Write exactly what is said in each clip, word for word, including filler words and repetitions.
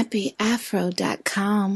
nappy afro dot com.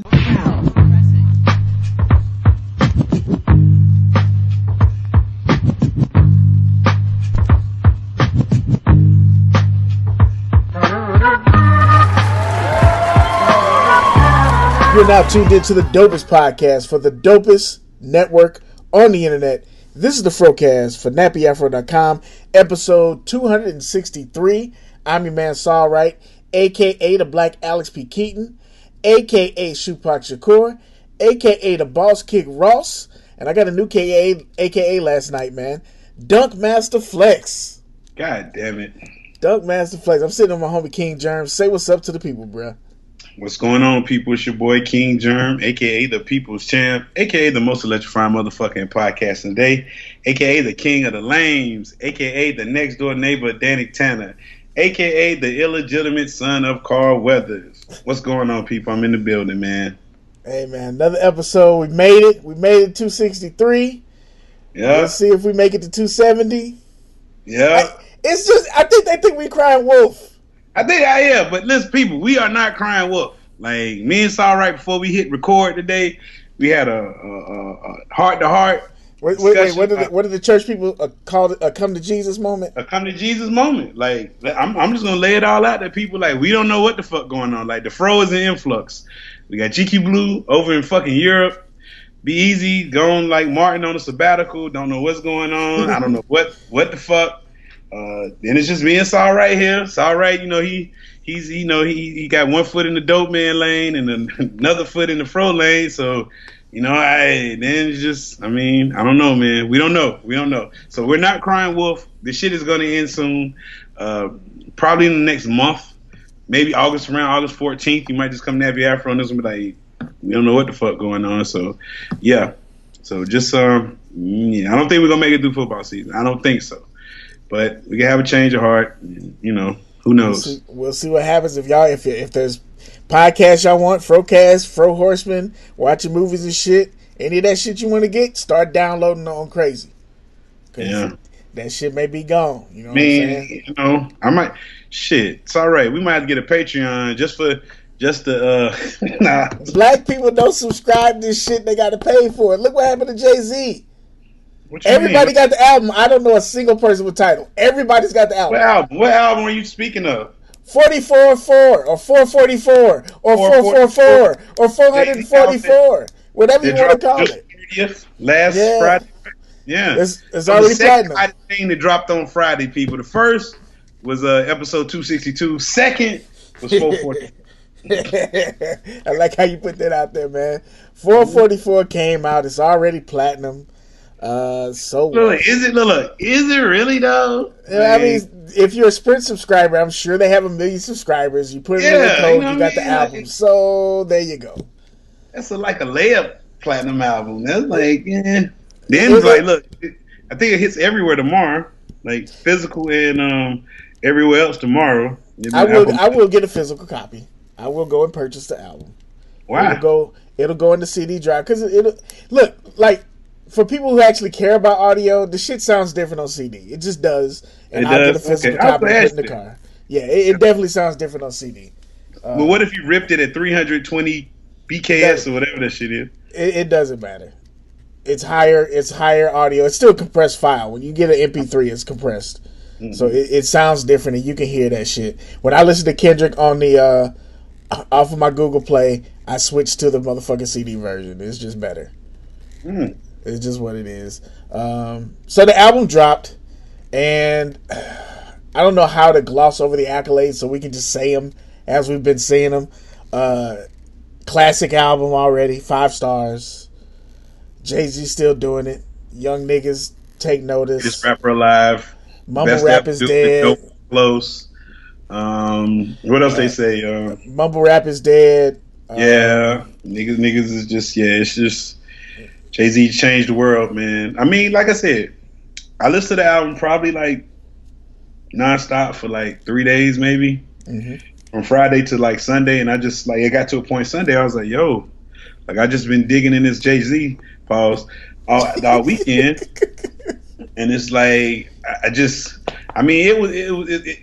You're now tuned into the dopest podcast for the dopest network on the internet. This is the Frocast for nappy afro dot com, episode two sixty-three. I'm your man Saul Wright, a k a the Black Alex P. Keaton, a k a Shupak Shakur, a k a the Boss Kick Ross, and I got a new K A, a k a last night, man. Dunk Master Flex. God damn it. Dunk Master Flex. I'm sitting on my homie King Germ. Say what's up to the people, bruh. What's going on, people? It's your boy King Germ, a k a the People's Champ, a k a the most electrifying motherfucking podcast today, a k a the King of the Lames, a k a the next door neighbor Danny Tanner, a k a the illegitimate son of Carl Weathers. What's going on, people? I'm in the building, man. Hey, man, another episode. We made it. We made it to two sixty-three. Yeah. Let's see if we make it to two seventy. Yeah. I, it's just, I think they think we crying wolf. I think I am, but listen, people, we are not crying wolf. Like, me and Saul, right before we hit record today, we had a, a, a heart-to-heart Wait, wait, wait, what did the, what did the church people uh, call it? A come to Jesus moment? A come to Jesus moment. Like, I'm, I'm just gonna lay it all out there. People like, we don't know what the fuck going on. Like, the fro is in influx. We got G Q Blue over in fucking Europe. Be Easy going like Martin on a sabbatical. Don't know what's going on. I don't know what what the fuck. Uh, then it's just me and Saul right here. Saul right, you know he he's you know he he got one foot in the dope man lane and then another foot in the fro lane. So. You know, I then it's just, I mean, I don't know, man. We don't know. We don't know. So we're not crying wolf. This shit is going to end soon. Uh, probably in the next month. Maybe August, around August fourteenth. You might just come nappy afro and this will be like, we don't know what the fuck going on. So, yeah. So just, um, yeah, I don't think we're going to make it through football season. I don't think so. But we can have a change of heart. You know, who knows? We'll see, we'll see what happens if y'all, if if there's podcasts y'all want, Frocast, Fro Horseman, watching movies and shit. Any of that shit you want to get, start downloading on Crazy. Yeah. That shit may be gone. You know what Man, I'm saying? You know, I might, shit, it's all right. We might have to get a Patreon just for, just to, uh, nah. Black people don't subscribe to this shit. They got to pay for it. Look what happened to Jay-Z. Everybody mean? got the album. I don't know a single person with title. Everybody's got the album. What album? What album are you speaking of? forty-four four or four forty-four or four forty-four or four forty-four, whatever you want to call it. Last yeah. Friday, yeah, it's, it's already platinum. platinum. The thing that dropped on Friday, people. The first was uh, episode two sixty-two. Second was four forty. I like how you put that out there, man. four forty-four came out. It's already platinum. Uh, so look, is it look, is it really though? Yeah, I mean, if you're a Sprint subscriber, I'm sure they have a million subscribers. You put it yeah, in the code, you, know you got mean? the album. So there you go. That's a, like a layup platinum album. That's like, yeah. Then it's like, look, it, I think it hits everywhere tomorrow, like physical and um everywhere else tomorrow. I will, I will get a physical copy. I will go and purchase the album. Why? It'll go, it'll go in the C D drive because it, it'll look like. For people who actually care about audio, the shit sounds different on C D. It just does. And it I'll does? get a physical okay. copy and put in the car. Yeah, it, it definitely sounds different on C D. Uh, but what if you ripped it at three hundred twenty B K S or whatever that shit is? It, it doesn't matter. It's higher. It's higher audio. It's still a compressed file. When you get an M P three, it's compressed. Mm-hmm. So it, it sounds different, and you can hear that shit. When I listen to Kendrick on the uh, off of my Google Play, I switch to the motherfucking C D version. It's just better. Mm. It's just what it is. Um, so the album dropped, and I don't know how to gloss over the accolades, so we can just say them as we've been saying them. Uh, classic album already, five stars. Jay-Z still doing it. Young niggas take notice. This rapper alive. Mumble Best rap is dead. Close. Um, what else uh, they say? Uh, Mumble rap is dead. Yeah, uh, niggas, niggas is just yeah. It's just. Jay-Z changed the world, man. I mean, like I said, I listened to the album probably like nonstop for like three days, maybe mm-hmm. from Friday to like Sunday, and I just like it got to a point Sunday. I was like, yo, like I just been digging in this Jay-Z pause all, all weekend, and it's like I just, I mean, it was it was it, it,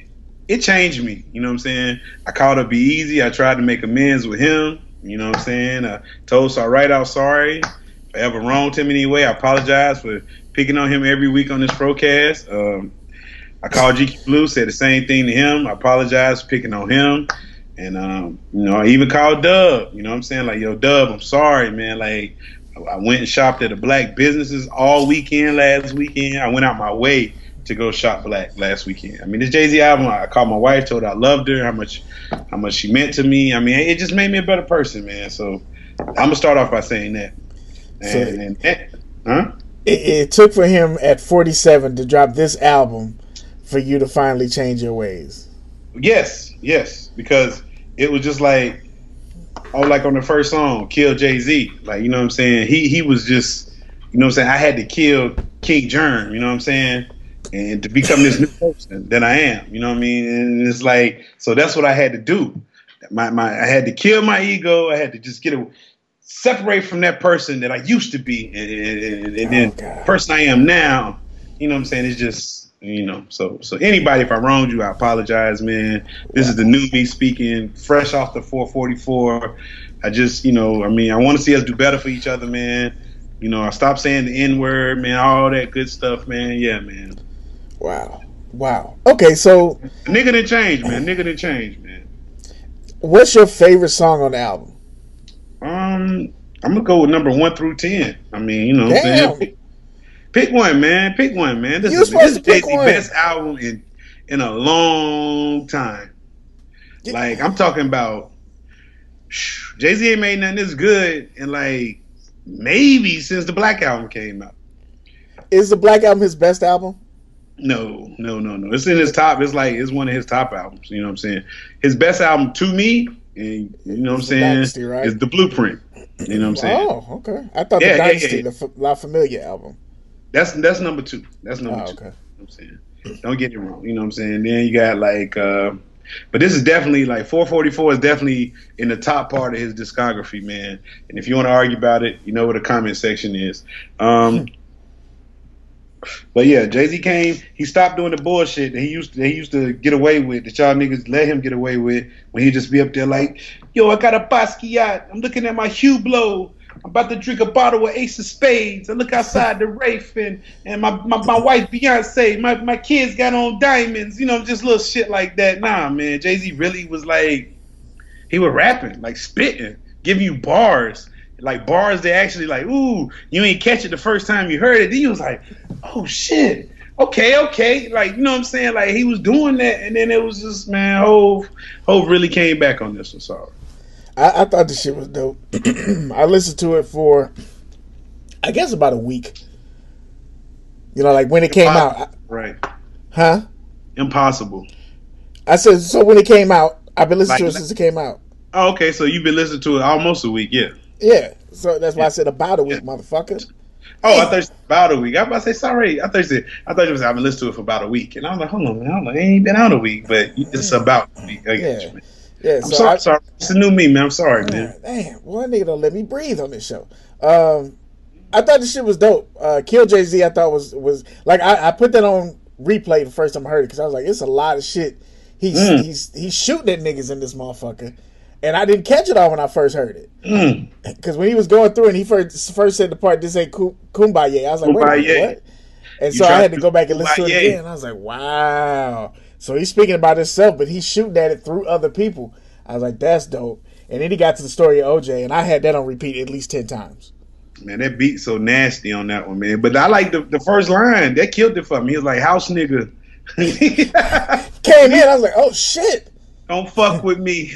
it changed me. You know what I'm saying? I called up Be Easy. I tried to make amends with him. You know what I'm saying? I told Sar right out sorry. If I ever wronged him anyway, I apologize for picking on him every week on this broadcast. Um, I called G Q Blue, said the same thing to him. I apologize for picking on him. And, um, you know, I even called Dub. You know what I'm saying? Like, yo, Dub, I'm sorry, man. Like, I went and shopped at the black businesses all weekend last weekend. I went out my way to go shop black last weekend. I mean, this Jay-Z album, I called my wife, told her I loved her, how much how much she meant to me. I mean, it just made me a better person, man. So I'm going to start off by saying that. And, so and, and huh? It, it took for him at forty-seven to drop this album for you to finally change your ways. Yes, yes, because it was just like, oh, like on the first song, Kill Jay-Z. Like, you know what I'm saying? He he was just, you know what I'm saying? I had to kill King Germ, you know what I'm saying? And to become this new person that I am, you know what I mean? And it's like, so that's what I had to do. My my I had to kill my ego. I had to just get a separate from that person that I used to be, and, and, and then oh, the person I am now. You know what I'm saying? It's just, you know. So so anybody, if I wronged you, I apologize, man. This is the new me speaking, fresh off the four forty-four. I just, you know, I mean, I want to see us do better for each other, man. You know, I stopped saying the N word, man. All that good stuff, man. Yeah, man. Wow. Wow. Okay, so nigga didn't change, man. Nigga didn't change, man. What's your favorite song on the album? Um, I'm gonna go with number one through ten. I mean, you know what I'm saying? Pick, pick one, man. Pick one, man. This You're is this is Jay-Z's best album in in a long time. Yeah. Like, I'm talking about Jay-Z ain't made nothing this good in like maybe since the Black Album came out. Is the Black Album his best album? No, no, no, no. It's in his top. It's like it's one of his top albums. You know what I'm saying? His best album to me, and you know what I'm saying, Dynasty, right? is The Blueprint. You know what I'm saying? Oh, okay. I thought yeah, the Dynasty, yeah, yeah. the La Familia album. That's that's number two. That's number oh, two. okay. You know what I'm saying? Don't get me wrong. You know what I'm saying? Then you got like, uh, but this is definitely like four forty-four is definitely in the top part of his discography, man. And if you want to argue about it, you know where the comment section is. Um, But yeah, Jay-Z came. He stopped doing the bullshit that he used to. He used to get away with. That y'all niggas let him get away with. When he just be up there like, yo, I got a Basquiat. I'm looking at my Hublot. I'm about to drink a bottle of Ace of Spades. I look outside the Wraith and, and my, my my wife Beyonce. My my kids got on diamonds. You know, just little shit like that. Nah, man. Jay-Z really was like, he was rapping, like spitting, giving you bars. Like bars that actually like, ooh, you ain't catch it the first time you heard it. Then you was like, oh shit, okay, okay. Like, you know what I'm saying? Like, he was doing that, and then it was just, man, Hov, Hov really came back on this one. Sorry. I, I thought the shit was dope. I listened to it for, I guess, about a week. You know, like when it came Impossible. out. Right. Huh? Impossible. I said, so when it came out, I've been listening Like, to it since it came out. Oh, okay, so you've been listening to it almost a week, yeah. Yeah, so that's why I said about a week, yeah. Motherfucker. Oh, I thought you said about a week. I was about to say, sorry. I thought you said, I thought you was, I've been listening to it for about a week. And I was like, hold on, man. I was like, it ain't been out a week, but it's about a week. I get yeah. you, man. Yeah, I'm so sorry, I, sorry. It's a new me, man. I'm sorry, man. Damn, well, that nigga don't let me breathe on this show. Um, I thought this shit was dope. Uh, Kill Jay-Z, I thought was, was like, I, I put that on replay the first time I heard it because I was like, it's a lot of shit. He's, mm. he's, he's shooting at niggas in this motherfucker. And I didn't catch it all when I first heard it. Because mm. when he was going through and he first first said the part, this ain't Kumbaya. I was like, Kumbaya. wait a minute, what? And you so I had to go back and Kumbaya. listen to it again. I was like, wow. So he's speaking about himself, but he's shooting at it through other people. I was like, that's dope. And then he got to the story of O J, and I had that on repeat at least ten times. Man, that beat so nasty on that one, man. But I like the, the first line. That killed it for me. He was like, house nigga. Came in, I was like, oh, shit. Don't fuck with me.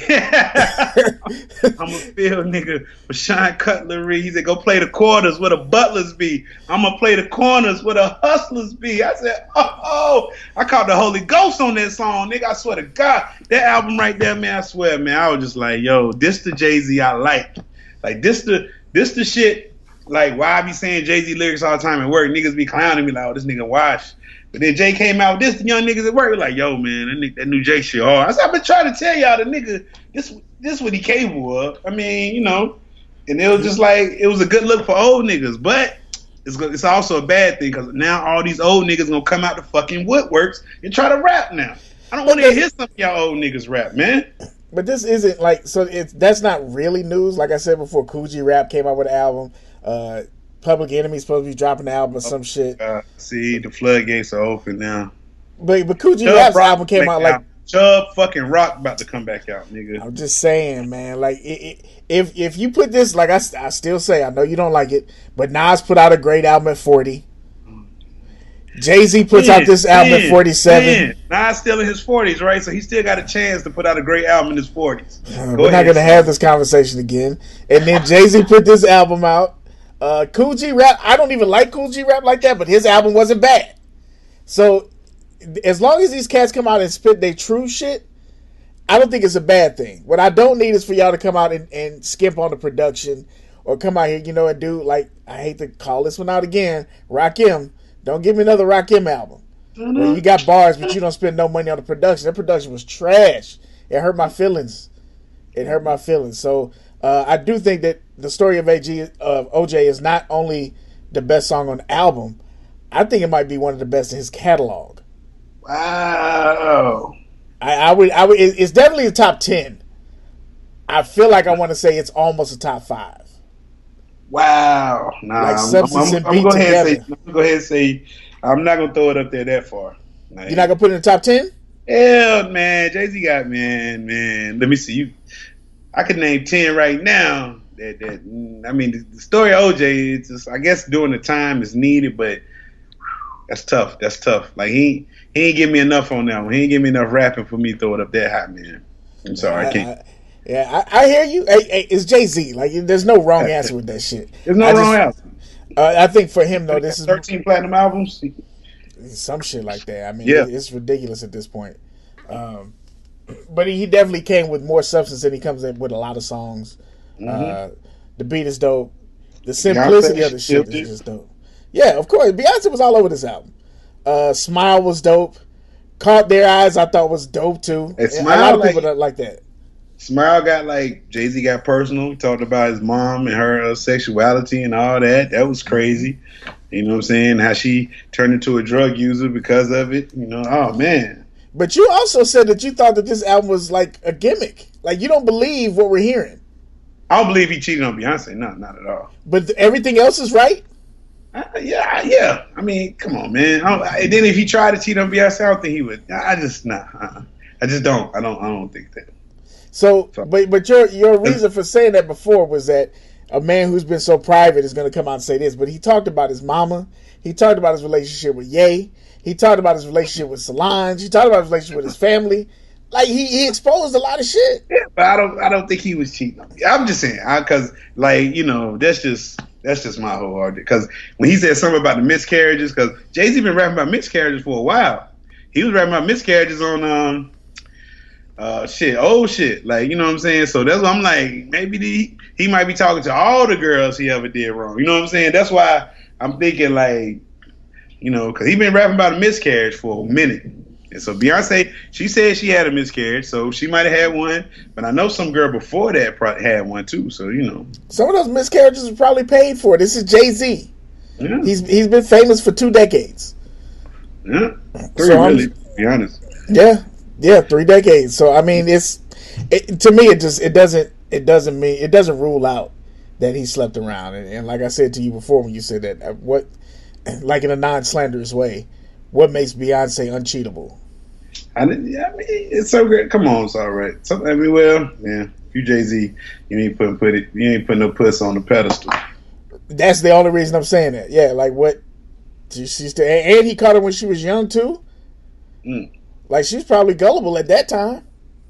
I'm a field nigga with Shine Cutlery. He said, go play the quarters where the butlers be. I'm going to play the corners where the hustlers be. I said, oh, oh. I caught the Holy Ghost on that song, nigga. I swear to God. That album right there, man, I swear, man. I was just like, yo, this the Jay-Z I like. Like, this the, this the shit, like, why I be saying Jay-Z lyrics all the time at work. Niggas be clowning me like, oh, this nigga wash. But then Jay came out with this, the young niggas at work were like, yo, man, that, that new Jay shit hard. I said, I've been trying to tell y'all the nigga, this this what he capable of. I mean, you know, and it was just like, it was a good look for old niggas. But it's it's also a bad thing because now all these old niggas going to come out the fucking woodworks and try to rap now. I don't want to hear some of y'all old niggas rap, man. But this isn't like so. It's that's not really news. Like I said before, Kool G Rap came out with an album. Uh, Public Enemy's supposed to be dropping the album or some shit. Uh, see, the floodgates are open now. But but Kool G Rap's album came out like out. Chubb fucking Rock about to come back out, nigga. I'm just saying, man. Like it, it, if if you put this, like I, I still say, I know you don't like it, but Nas put out a great album at forty. Jay-Z puts man, out this album man, at forty-seven. Man. Nas still in his forties, right? So he still got a chance to put out a great album in his forties. Uh, Go we're ahead, not going to have this conversation again. And then Jay-Z put this album out. Uh, Kool G Rap, I don't even like Kool G Rap like that, but his album wasn't bad. So as long as these cats come out and spit their true shit, I don't think it's a bad thing. What I don't need is for y'all to come out and, and skimp on the production or come out here, you know, and do, like, I hate to call this one out again, Rakim. Don't give me another Rakim album. Where you got bars, but you don't spend no money on the production. That production was trash. It hurt my feelings. It hurt my feelings. So uh, I do think that the story of A G of O J is not only the best song on the album. I think it might be one of the best in his catalog. Wow. I, I would. I would. It's definitely a top ten. I feel like I want to say it's almost a top five. Wow. Nah, like I'm, Substance I'm, and I'm, Beat I'm gonna together. say, I'm gonna go ahead and say I'm not gonna throw it up there that far. Like, you're not gonna put it in the top ten? Hell, man, Jay-Z got man, man. Let me see you. I could name ten right now. That that I mean, the, the story of O J. It's just, I guess during the time is needed, but that's tough. That's tough. Like he he ain't give me enough on that one. He ain't give me enough rapping for me to throw it up that high, man. I'm sorry, I, I can't. I, Yeah, I, I hear you. Hey, hey, it's Jay-Z. Like, there's no wrong answer with that shit. There's no I wrong just, answer. Uh, I think for him though, this is thirteen platinum albums. Some shit like that. I mean, yeah. it's ridiculous at this point. Um, but he definitely came with more substance, and he comes in with a lot of songs. Mm-hmm. Uh, the beat is dope. The simplicity Beyonce of the shit is just dope. Yeah, of course. Beyonce was all over this album. Uh, Smile was dope. Caught Their Eyes, I thought was dope too. Hey, Smile, a lot of like, people don't like that. Smile got like Jay-Z got personal. He talked about his mom and her uh, sexuality and all that. That was crazy. You know what I'm saying? How she turned into a drug user because of it. You know, oh man. But you also said that you thought that this album was like a gimmick. Like you don't believe what we're hearing. I don't believe he cheated on Beyonce. No, not at all. But everything else is right? Uh, yeah, yeah. I mean, come on, man. I I, and then if he tried to cheat on Beyonce, I don't think he would. I just nah. Uh, I just don't. I don't. I don't think that. So, but but your your reason for saying that before was that a man who's been so private is going to come out and say this. But he talked about his mama. He talked about his relationship with Ye. He talked about his relationship with Solange. He talked about his relationship with his family. Like he, he exposed a lot of shit. Yeah, but I don't I don't think he was cheating on me. I'm just saying because like you know that's just that's just my whole argument. Because when he said something about the miscarriages, because Jay-Z been rapping about miscarriages for a while. He was rapping about miscarriages on um. Uh, shit, old shit, like you know what I'm saying. So that's why I'm like, maybe the, he might be talking to all the girls he ever did wrong. You know what I'm saying? That's why I'm thinking like, you know, because he been rapping about a miscarriage for a minute. And so Beyonce, she said she had a miscarriage, so she might have had one. But I know some girl before that probably had one too. So you know, some of those miscarriages were probably paid for. This is Jay-Z. Yeah. He's he's been famous for two decades. Yeah, three so really. To be honest. Yeah. Yeah, three decades. So I mean, it's it, to me, it just it doesn't it doesn't mean it doesn't rule out that he slept around. And, and like I said to you before, when you said that, what like in a non-slanderous way, what makes Beyonce uncheatable? I, I mean, it's so great. Come on, it's all right. So, I mean, well, yeah, if you Jay-Z, you ain't putting put it, you ain't putting no puss on the pedestal. That's the only reason I'm saying that. Yeah, like what? She's still, and he caught her when she was young too. Mm. Like, she's probably gullible at that time.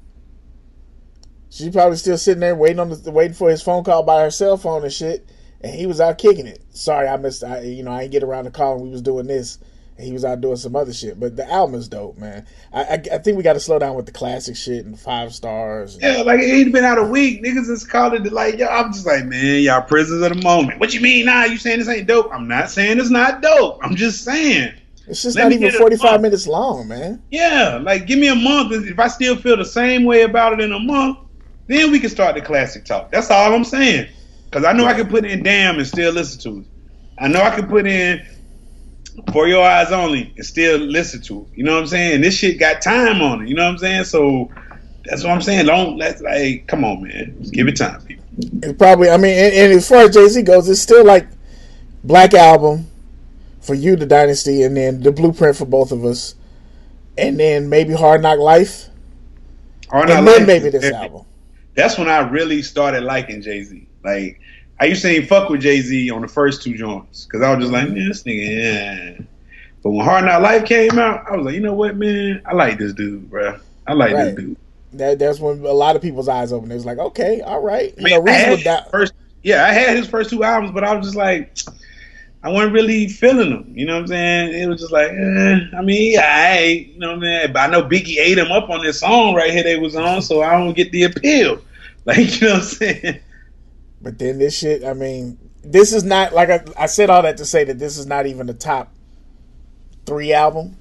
She's probably still sitting there waiting on the, waiting for his phone call by her cell phone and shit. And he was out kicking it. Sorry, I missed. I you know I didn't get around to calling. We was doing this, and he was out doing some other shit. But the album is dope, man. I I, I think we got to slow down with the classic shit and five stars. And, yeah, like it ain't been out a week. Niggas is calling it like, yo, I'm just like, man, y'all prisoners of the moment. What you mean? Nah, you saying this ain't dope? I'm not saying it's not dope. I'm just saying. It's just Let not even forty-five minutes long, man. Yeah, like give me a month. If I still feel the same way about it in a month, then we can start the classic talk. That's all I'm saying. Because I know right. I can put in Damn and still listen to it. I know I can put in For Your Eyes Only and still listen to it. You know what I'm saying? And this shit got time on it. You know what I'm saying? So that's what I'm saying. Don't let like, come on, man. Just give it time, people. It's probably, I mean, and, and as far as Jay-Z goes, it's still like Black Album for you, The Dynasty, and then The Blueprint for both of us, and then maybe Hard Knock Life, Hard and Knock then Life, maybe this album. That's when I really started liking Jay-Z. Like, I used to ain't fuck with Jay-Z on the first two joints because I was just like, man, this nigga, yeah. But when Hard Knock Life came out, I was like, you know what, man? I like this dude, bro. I like right. this dude. That, that's when a lot of people's eyes opened. It was like, okay, all right. You I mean, know, I Reasonable Doubt. First, yeah, I had his first two albums, but I was just like, I wasn't really feeling them. You know what I'm saying? It was just like, eh, I mean, yeah, I, you know what I mean? But I know Biggie ate him up on this song right here they was on, so I don't get the appeal. Like, you know what I'm saying? But then this shit, I mean, this is not, like I, I said all that to say that this is not even the top three album.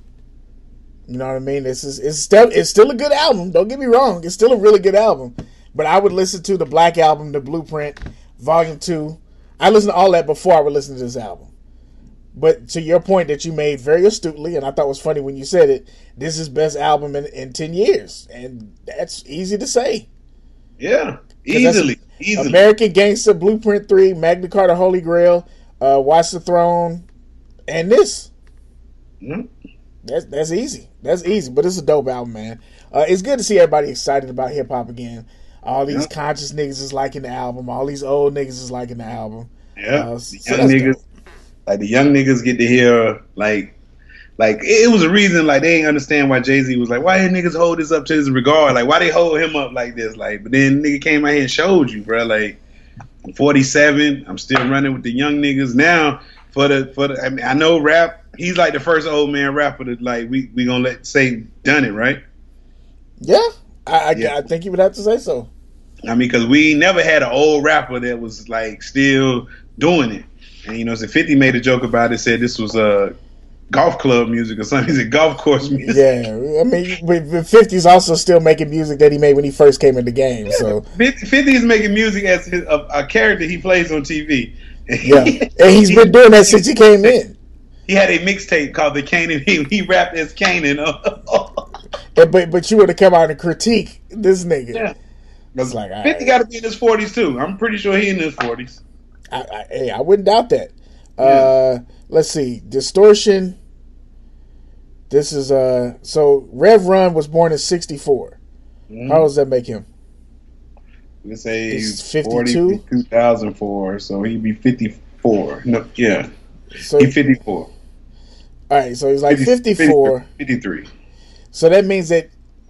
You know what I mean? This is it's still it's still a good album. Don't get me wrong. It's still a really good album. But I would listen to the Black Album, the Blueprint, Volume two. I listened to all that before I would listen to this album. But to your point that you made very astutely, and I thought was funny when you said it, this is best album in, in ten years. And that's easy to say. Yeah, easily. easily. American Gangster, Blueprint three, Magna Carta, Holy Grail, uh, Watch the Throne, and this. Mm-hmm. That's that's easy. That's easy, but it's a dope album, man. Uh, it's good to see everybody excited about hip hop again. All these yeah. conscious niggas is liking the album. All these old niggas is liking the album. Yeah, uh, the young so niggas, dope. Like the young niggas get to hear like, like it, it was a reason like they didn't understand why Jay-Z was like, why did niggas hold this up to his regard? Like why they hold him up like this? Like, but then nigga came out here and showed you, bro. Like I'm forty-seven. I'm still running with the young niggas now. For the for the, I mean, I know rap. He's like the first old man rapper that like we we gonna let say done it, right? Yeah, I I, yeah. I think you would have to say so. I mean, because we never had an old rapper that was like still doing it. And you know, so fifty made a joke about it, said this was a uh, golf club music or something. He said golf course music. Yeah, I mean, but fifty's also still making music that he made when he first came in the game. Yeah. So fifty is making music as his, a, a character he plays on T V. Yeah, and he's been doing that since he came in. He had a mixtape called The Kanan. He, he rapped as Kanan. and, but but you would have come out and critique this nigga. Yeah. It's like fifty right. got to be in his forties too. I'm pretty sure he in his forties. I, I, hey, I wouldn't doubt that. Yeah. Uh, let's see, Distortion. This is uh. So Rev Run was born in sixty-four. Mm-hmm. How does that make him? Let's say he's fifty-two, two thousand four, so he'd be fifty-four. No, yeah, so he's fifty-four. All right, so he's like fifty, fifty-four, fifty-three. So that means that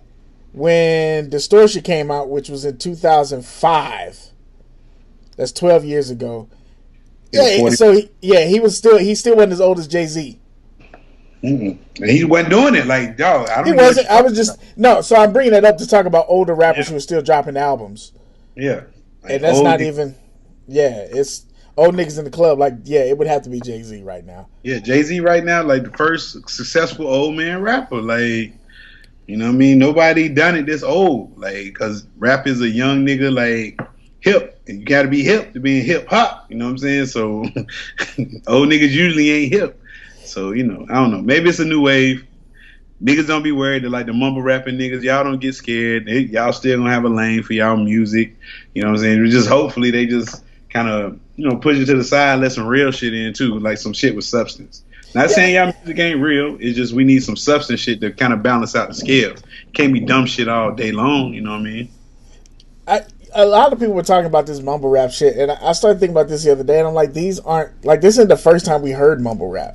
when Distortion came out, which was in two thousand five, that's twelve years ago. Yeah, so he, yeah, he was still he still wasn't as old as Jay-Z. Mm-hmm. And he wasn't doing it like dog. I don't. He wasn't. I was just no. So I'm bringing that up to talk about older rappers yeah. who are still dropping albums. Yeah, like and that's not niggas. even. Yeah, it's old niggas in the club. Like, yeah, it would have to be Jay-Z right now. Yeah, Jay-Z right now, like the first successful old man rapper. Like, you know what I mean? Nobody done it this old. Like, because rap is a young nigga, like hip, and you got to be hip to be in hip hop. You know what I'm saying? So old niggas usually ain't hip. So you know, I don't know. Maybe it's a new wave. Niggas don't be worried. They're like the mumble rapping niggas. Y'all don't get scared. They, y'all still gonna have a lane for y'all music. You know what I'm saying? Just hopefully they just kind of, you know, push it to the side, let some real shit in too, like some shit with substance. Not yeah. saying y'all music ain't real. It's just we need some substance shit to kind of balance out the scales. Can't be dumb shit all day long. You know what I mean? I, a lot of people were talking about this mumble rap shit, and I started thinking about this the other day, and I'm like, these aren't like this isn't the first time we heard mumble rap.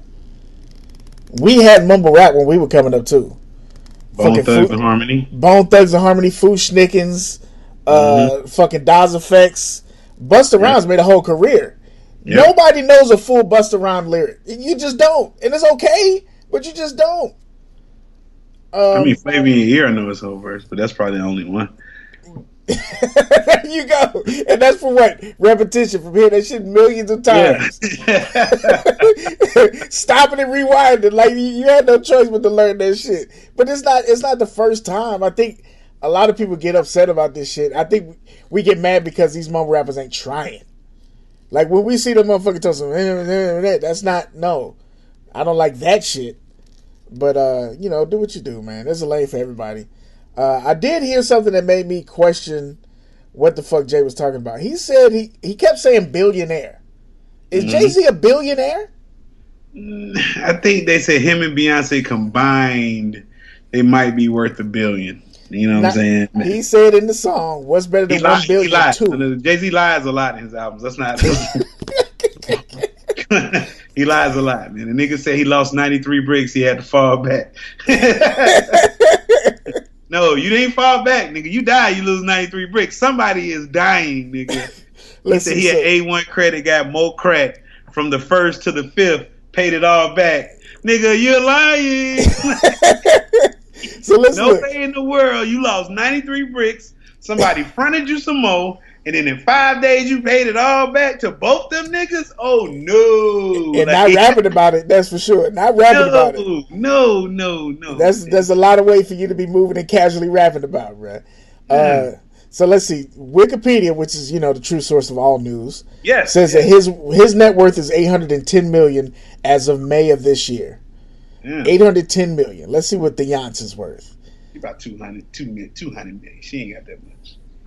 We had mumble rap when we were coming up too. Bone fucking Thugs and Harmony. Bone Thugs and Harmony, Foo Schnickens, uh, mm-hmm. fucking Daz Effects. Busta Rhymes yep. made a whole career. Yep. Nobody knows a full Busta Rhymes lyric. You just don't. And it's okay, but you just don't. Um, I mean, Flavor in Your Ear, I know his whole verse, but that's probably the only one. There you go. And that's for what? Repetition, from hearing that shit millions of times. Yeah. Stopping and rewinding. Like, you had no choice but to learn that shit. But it's not it's not the first time. I think a lot of people get upset about this shit. I think we get mad because these mumble rappers ain't trying. Like, when we see the motherfucker tell some, that's not, no. I don't like that shit. But, uh, you know, do what you do, man. There's a lane for everybody. Uh, I did hear something that made me question what the fuck Jay was talking about. He said he, he kept saying billionaire. Is mm-hmm. Jay-Z a billionaire? I think they said him and Beyonce combined, they might be worth a billion. You know what Not, I'm saying? He said in the song, what's better than one billion? He lies. Two. Jay-Z lies a lot in his albums. That's not... He lies a lot, man. The nigga said he lost ninety-three bricks. He had to fall back. No, you didn't fall back, nigga. You die, you lose ninety-three bricks. Somebody is dying, nigga. He said he had A one credit, got more crack from the first to the fifth, paid it all back. Nigga, you're lying. So listen, no way in the world you lost ninety-three bricks. Somebody fronted you some more. And then in five days, you paid it all back to both them niggas? Oh, no. And like, not rapping about it, that's for sure. Not rapping no, about it. No, no, no. That's that's a lot of way for you to be moving and casually rapping about, right? Yeah. Uh, so let's see. Wikipedia, which is, you know, the true source of all news, yes, says yes. that his his net worth is eight hundred ten million dollars as of May of this year. Yeah. eight hundred ten million dollars. Let's see what Beyonce's worth. About two hundred, two hundred million. She ain't got that much.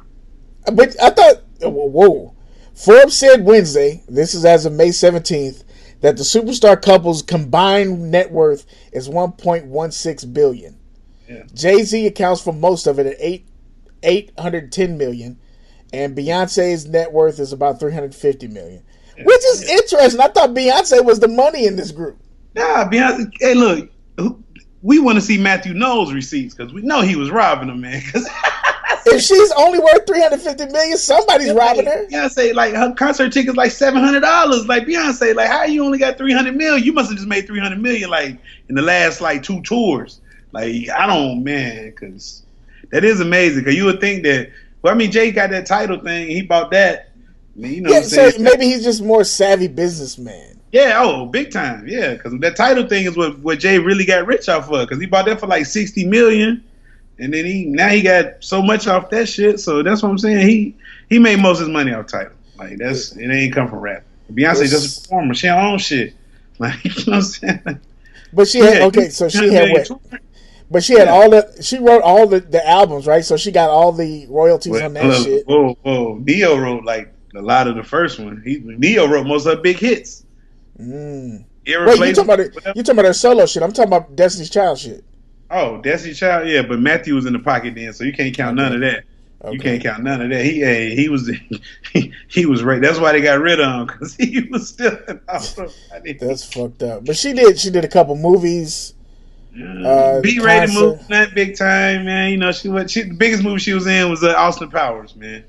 But I thought, whoa. Forbes said Wednesday, this is as of May seventeenth, that the superstar couple's combined net worth is one point one six billion dollars. Yeah. Jay-Z accounts for most of it at eight, eight hundred ten million dollars, and Beyonce's net worth is about three hundred fifty million dollars. Yeah. Which is yeah. interesting. I thought Beyonce was the money in this group. Nah, Beyonce, hey, look, we want to see Matthew Knowles' receipts because we know he was robbing them, man. If she's only worth three hundred fifty million dollars, somebody's yeah, robbing her. Beyonce, like, her concert ticket's like seven hundred dollars. Like, Beyonce, like, how you only got three hundred million dollars? You must have just made three hundred million dollars, like, in the last, like, two tours. Like, I don't, man, because that is amazing. Because you would think that, well, I mean, Jay got that title thing. He bought that. I mean, you know yeah, what I'm saying? So maybe he's just more savvy businessman. Yeah, oh, big time. Yeah, because that title thing is what, what Jay really got rich off of. Because he bought that for like sixty million dollars. And then he now he got so much off that shit. So that's what I'm saying. He he made most of his money off title. Like that's it ain't come from rap. Beyonce it's, just a performer. She her own shit. Like you know what I'm saying. But she had okay, so she had what? But she had yeah. all the she wrote all the, the albums, right? So she got all the royalties well, on that uh, shit. Whoa, whoa. Neo wrote like a lot of the first one. He Neo wrote most of her big hits. Mm. Wait, you talking about it, you talking about her solo shit? I'm talking about Destiny's Child shit. Oh, Destiny Child, yeah, but Matthew was in the pocket then, so you can't count okay. none of that. Okay. You can't count none of that. He, hey, he was, he, he was right. That's why they got rid of him because he was still. That's fucked up. But she did, she did a couple movies. Uh, B-rated movie, not big time, man. You know, she was she, the biggest movie she was in was uh, Austin Powers, man.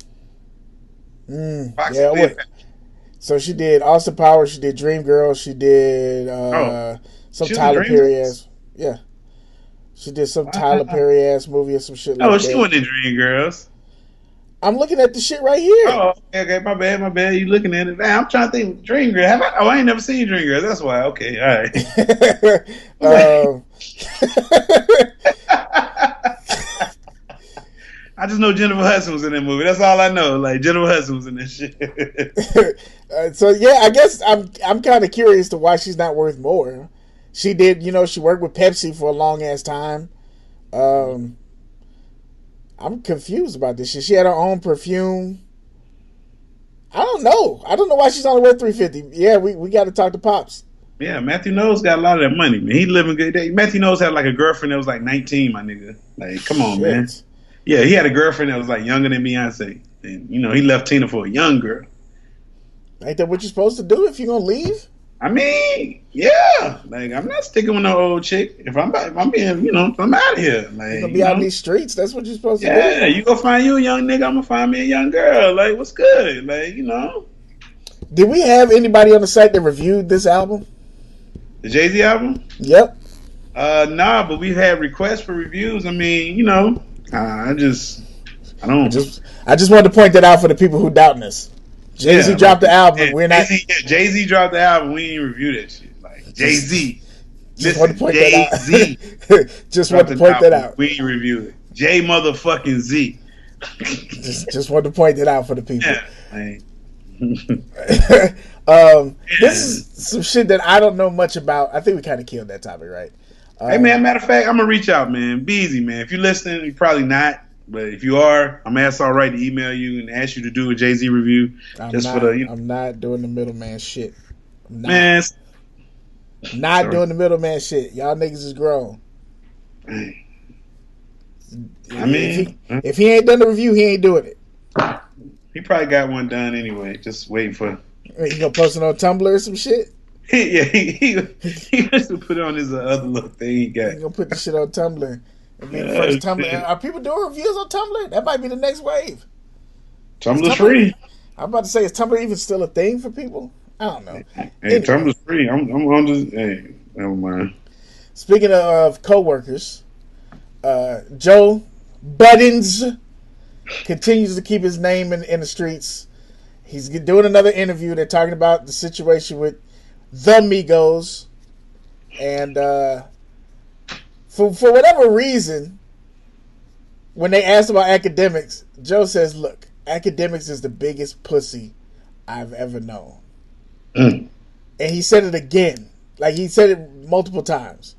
Mm, yeah, what? So she did Austin Powers. She did Dreamgirls. She did uh, oh, some Tyler Perry ass. Yeah. She did some Tyler Perry ass movie or some shit like oh, that. Oh, she went in Dreamgirls. I'm looking at the shit right here. Oh, okay, okay, my bad, my bad. You looking at it? I'm trying to think. Dreamgirls. Have I? Oh, I ain't never seen Dreamgirls. That's why. Okay, all right. um, I just know Jennifer Hudson was in that movie. That's all I know. Like Jennifer Hudson was in that shit. uh, so yeah, I guess I'm I'm kind of curious to why she's not worth more. She did, you know, she worked with Pepsi for a long ass time. Um, I'm confused about this shit. She had her own perfume. I don't know. I don't know why she's only worth three hundred fifty dollars. Yeah, we, we got to talk to Pops. Yeah, Matthew Knowles got a lot of that money, man. He living good. Matthew Knowles had like a girlfriend that was like nineteen, my nigga. Like, come on, shit. Man. Yeah, he had a girlfriend that was like younger than Beyonce. And, you know, he left Tina for a young girl. Ain't that what you're supposed to do if you're going to leave? I mean, yeah. Like, I'm not sticking with no old chick. If I'm, if I'm being, you know, I'm out of here. Like, you're gonna be out in these streets. That's what you're supposed to yeah, do. Yeah, you go find you a young nigga. I'm gonna find me a young girl. Like, what's good? Like, you know. Did we have anybody on the site that reviewed this album? The Jay-Z album? Yep. Uh, nah, but we've had requests for reviews. I mean, you know, uh, I just, I don't. I just, I just wanted to point that out for the people who doubt us. Jay-Z yeah, dropped like, the album. Yeah, We're not. Jay-Z, yeah, Jay-Z dropped the album. We didn't review that shit. Like Jay-Z. Just want to point Jay-Z that out. Just want to point album. that out. We didn't review it. J motherfucking Z. just, just want to point that out for the people. Yeah. Like, um, this is some shit that I don't know much about. I think we kind of killed that topic, right? Um, hey man, matter of fact, I'm gonna reach out, man. Be easy, man. If you're listening, you're probably not, but if you are, I'm gonna ask All Right to email you and ask you to do a Jay-Z review. I'm just not, for the, you know, I'm not doing the middleman shit. I'm not, man. not Sorry. doing the middleman shit. Y'all niggas is grown. I If mean, he, if he ain't done the review, he ain't doing it. he probably got one done anyway. Just waiting for. He gonna post it on Tumblr or some shit. yeah, he he, he has to put it on his uh, other little thing he got. He gonna put the shit on Tumblr. And be the Yeah, first Tumblr. shit. Are people doing reviews on Tumblr? That might be the next wave. Tumblr's Tumblr- free. I'm about to say, is Tumblr even still a thing for people? I don't know. Hey, Anyway. Tumblr's free. I'm, I'm, I'm just. Hey, never mind. Speaking of co-workers, uh, Joe Buttons continues to keep his name in, in the streets. He's doing another interview. They're talking about the situation with the Migos. And uh, for, for whatever reason, when they asked about academics, Joe says, look, academics is the biggest pussy I've ever known. Mm. And he said it again. Like, he said it multiple times.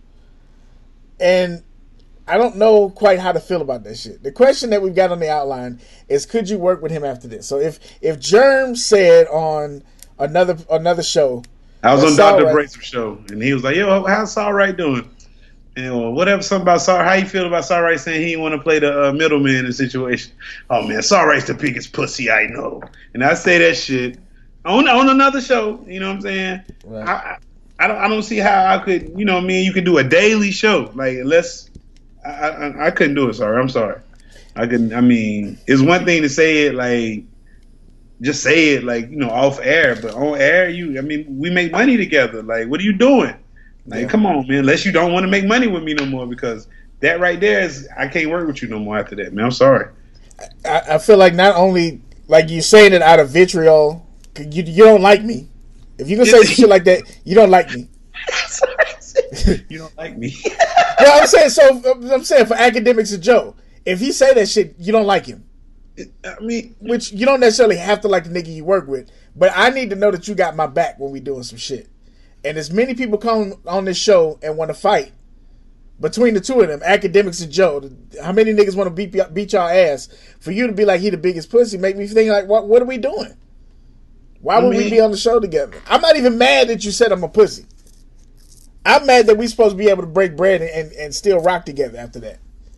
And I don't know quite how to feel about that shit. The question that we've got on the outline is, could you work with him after this? So if if Germ said on another another show, I was on Saul Doctor Wright- Brace's show, and he was like, "Yo, how's Saul Wright doing?" And well, whatever, something about Saul. How you feel about Saul Wright saying he didn't want to play the uh, middleman in the situation? Oh man, Saul Wright's the biggest pussy I know, and I say that shit on on another show. You know what I'm saying? Right. I, I I don't I don't see how I could. You know what I mean? You could do a daily show, like unless I I, I couldn't do it. Sorry, I'm sorry. I couldn't. I mean, it's one thing to say it like. Just say it like, you know, off air, but on air, you, I mean, we make money together. Like, what are you doing? Like, Yeah. come on, man. Unless you don't want to make money with me no more, because that right there is, I can't work with you no more after that, man. I'm sorry. I, I feel like not only, like, you saying it out of vitriol, you, you don't like me. If you can say some shit like that, you don't like me. Sorry. You don't like me. No, I'm saying, so, I'm saying for academics and Joe, if he say that shit, you don't like him. I mean, Which you don't necessarily have to like the nigga you work with, but I need to know that you got my back when we doing some shit. And as many people come on this show and want to fight between the two of them, academics and Joe, how many niggas want to beat y- beat y'all ass for you to be like he the biggest pussy? Make me think like, what what are we doing? Why would I we mean- be on the show together? I'm not even mad that you said I'm a pussy. I'm mad that we supposed to be able to break bread and, and, and still rock together after that.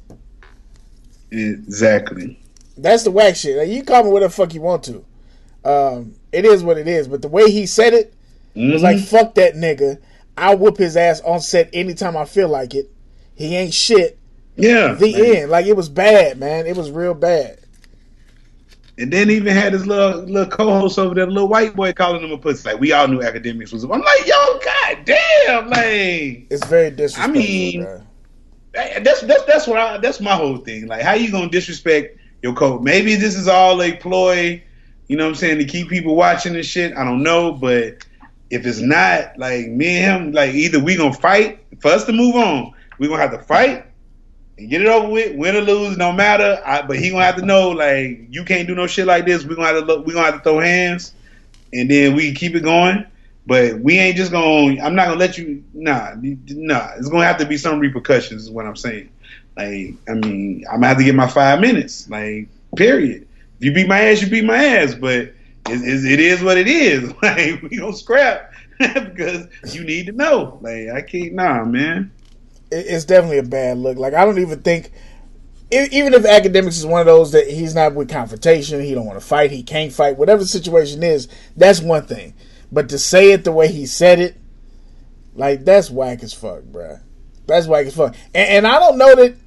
exactly. That's the whack shit. Like, you call me whatever the fuck you want to. Um, it is what it is. But the way he said it was like, fuck that nigga. I'll whoop his ass on set anytime I feel like it. He ain't shit. Yeah. The man. end. Like, it was bad, man. It was real bad. And then even had his little little co-host over there, the little white boy calling him a pussy. Like, we all knew academics was. I'm like, yo, god damn, like. It's very disrespectful, I mean, bro. That's that's that's what I, that's my whole thing. Like, how you gonna disrespect your coach? Maybe this is all a ploy, you know what I'm saying, to keep people watching and shit. I don't know, but if it's not, like, me and him, like, either we gonna fight for us to move on. We gonna have to fight and get it over with, win or lose, no matter. I, but he gonna have to know, like, you can't do no shit like this. We gonna have to look, we gonna have to throw hands, and then we keep it going. But we ain't just gonna. I'm not gonna let you. Nah, nah. It's gonna have to be some repercussions. Is what I'm saying. Like, I mean, I'm gonna have to get my five minutes. Like, period. If you beat my ass, you beat my ass. But it, it is what it is. Like, we gonna scrap because you need to know. Like, I can't. Nah, man. It, it's definitely a bad look. Like, I don't even think. e- Even if academics is one of those that he's not with confrontation, he don't want to fight, he can't fight, whatever the situation is, that's one thing. But to say it the way he said it, like, that's whack as fuck, bruh. That's whack as fuck. And, and I don't know that.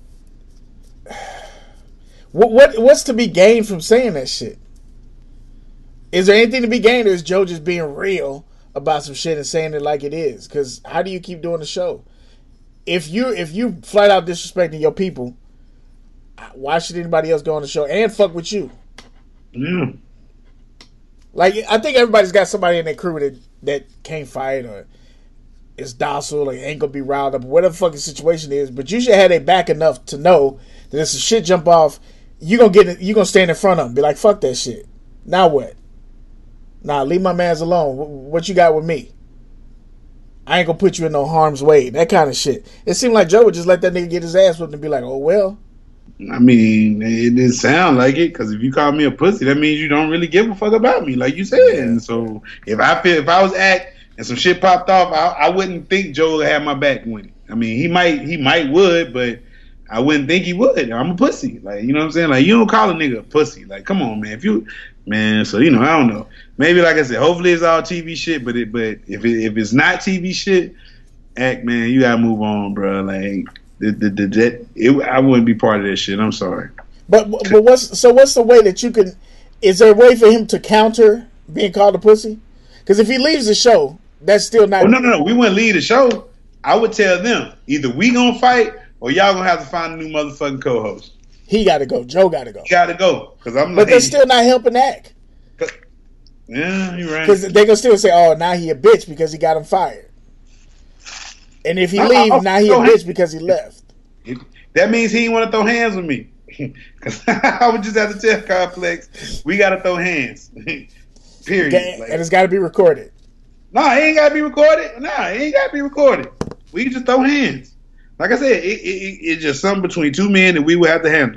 What, what what's to be gained from saying that shit? Is there anything to be gained, or is Joe just being real about some shit and saying it like it is? Because how do you keep doing the show? If you if you flat out disrespecting your people, why should anybody else go on the show and fuck with you? Yeah. Like, I think everybody's got somebody in their crew that, that can't fight or is docile or ain't gonna be riled up, whatever the fucking situation is. But you should have their back enough to know that if some shit jump off, you gonna get it, you gonna stand in front of them, be like, fuck that shit. Now what? Nah, leave my mans alone. What you got with me? I ain't gonna put you in no harm's way. That kind of shit. It seemed like Joe would just let that nigga get his ass whipped and be like, oh, well. I mean, it didn't sound like it, because if you call me a pussy, that means you don't really give a fuck about me, like you said. Yeah. And so if I feel, if I was act and some shit popped off, I, I wouldn't think Joe would have my back winning. I mean, he might, he might would, but I wouldn't think he would. I'm a pussy. Like, you know what I'm saying? Like, you don't call a nigga a pussy. Like, come on, man. If you, man, so, you know, I don't know. Maybe, like I said, hopefully it's all T V shit, but it, but if it, if it's not T V shit, act, man, you gotta move on, bro. Like, the, the, the, the, it, I wouldn't be part of that shit. I'm sorry. But, but what's, so what's the way that you can, is there a way for him to counter being called a pussy? Because if he leaves the show, that's still not. Oh, no, no, no. We wouldn't leave the show. I would tell them, either we gonna fight or y'all gonna have to find a new motherfucking co-host. He got to go. Joe got to go. He got to go. Cause I'm but like, they're still not helping act. Yeah, you're right. Because they can still say, oh, now he a bitch because he got him fired. And if he I, leaves, I, I, now he a bitch because he left. That means he didn't want to throw hands with me. Because I would just have to tell Complex, we got to throw hands. Period. Okay, like, and it's got to be recorded. No, nah, it ain't got to be recorded. No, nah, it ain't got to be recorded. We can just throw hands. Like I said, it, it, it, it's just something between two men that we would have to handle.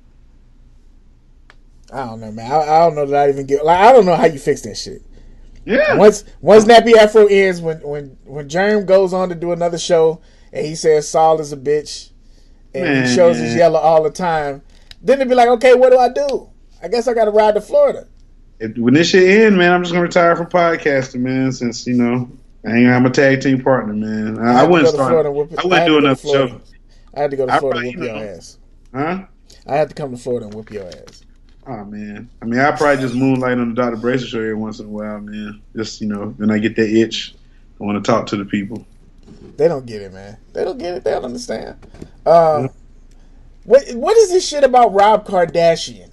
I don't know, man. I, I don't know that I even get. Like, I don't know how you fix that shit. Yeah. Once once Nappy Afro ends, when when when Germ goes on to do another show and he says Saul is a bitch and man. He shows his yellow all the time, then it'd be like, okay, what do I do? I guess I got to ride to Florida. If, when this shit end, man, I'm just gonna retire from podcasting, man. Since you know I ain't I'm a tag team partner, man. I, I, I wouldn't start. I wouldn't I do another show. I had to go to Florida and whoop your ass. Huh? I had to come to Florida and whoop your ass. Oh man, I mean, I probably just moonlight on the Doctor Bracer show every once in a while, man. Just you know, when I get that itch, I want to talk to the people. They don't get it, man. They don't get it. They don't understand. Um, yeah. What What is this shit about Rob Kardashian?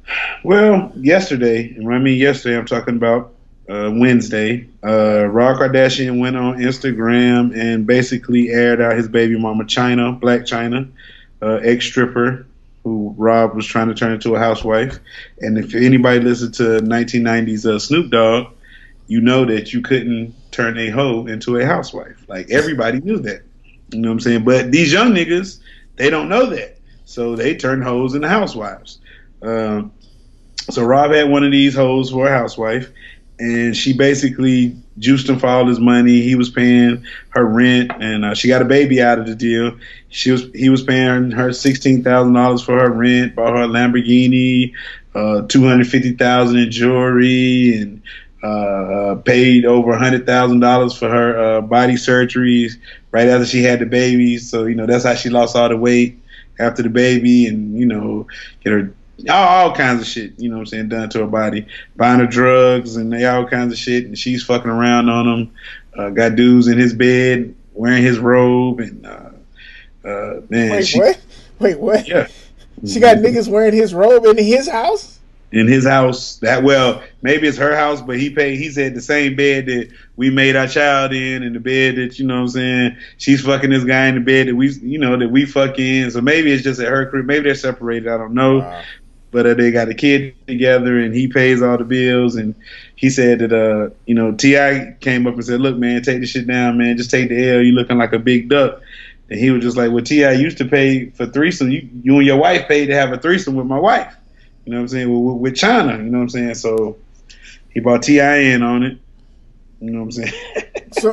Well, yesterday, and when I mean yesterday, I'm talking about uh, Wednesday. Uh, Rob Kardashian went on Instagram and basically aired out his baby mama, China, Blac Chyna, uh, ex stripper, who Rob was trying to turn into a housewife. And if anybody listened to nineteen nineties uh, Snoop Dogg, you know that you couldn't turn a hoe into a housewife. Like, everybody knew that. You know what I'm saying? But these young niggas, they don't know that. So they turn hoes into housewives. Um, so Rob had one of these hoes for a housewife, and she basically juiced him for all his money. He was paying her rent, and uh, she got a baby out of the deal. She was he was paying her sixteen thousand dollars for her rent, bought her a Lamborghini, uh, two hundred fifty thousand dollars in jewelry, and uh, uh, paid over a hundred thousand dollars for her uh, body surgeries right after she had the baby. So you know that's how she lost all the weight after the baby, and you know get her. All, all kinds of shit, you know what I'm saying, done to her body. Buying her drugs and they all kinds of shit. And she's fucking around on him. Uh, got dudes in his bed wearing his robe. And, uh, uh, man. Wait, she, what? Wait, what? Yeah. She got niggas wearing his robe in his house? In his house. That Well, maybe it's her house, but he paid, he said the same bed that we made our child in, and the bed that, you know what I'm saying, she's fucking this guy in the bed that we, you know, that we fuck in. So maybe it's just at her crib. Maybe they're separated. I don't know. Wow. But uh, they got a kid together, and he pays all the bills. And he said that, uh, you know, T I came up and said, look, man, take this shit down, man. Just take the L. You looking like a big duck. And he was just like, well, T I used to pay for threesome. You, you and your wife paid to have a threesome with my wife. You know what I'm saying? With, with China. You know what I'm saying? So he brought T I in on it. You know what I'm saying? so,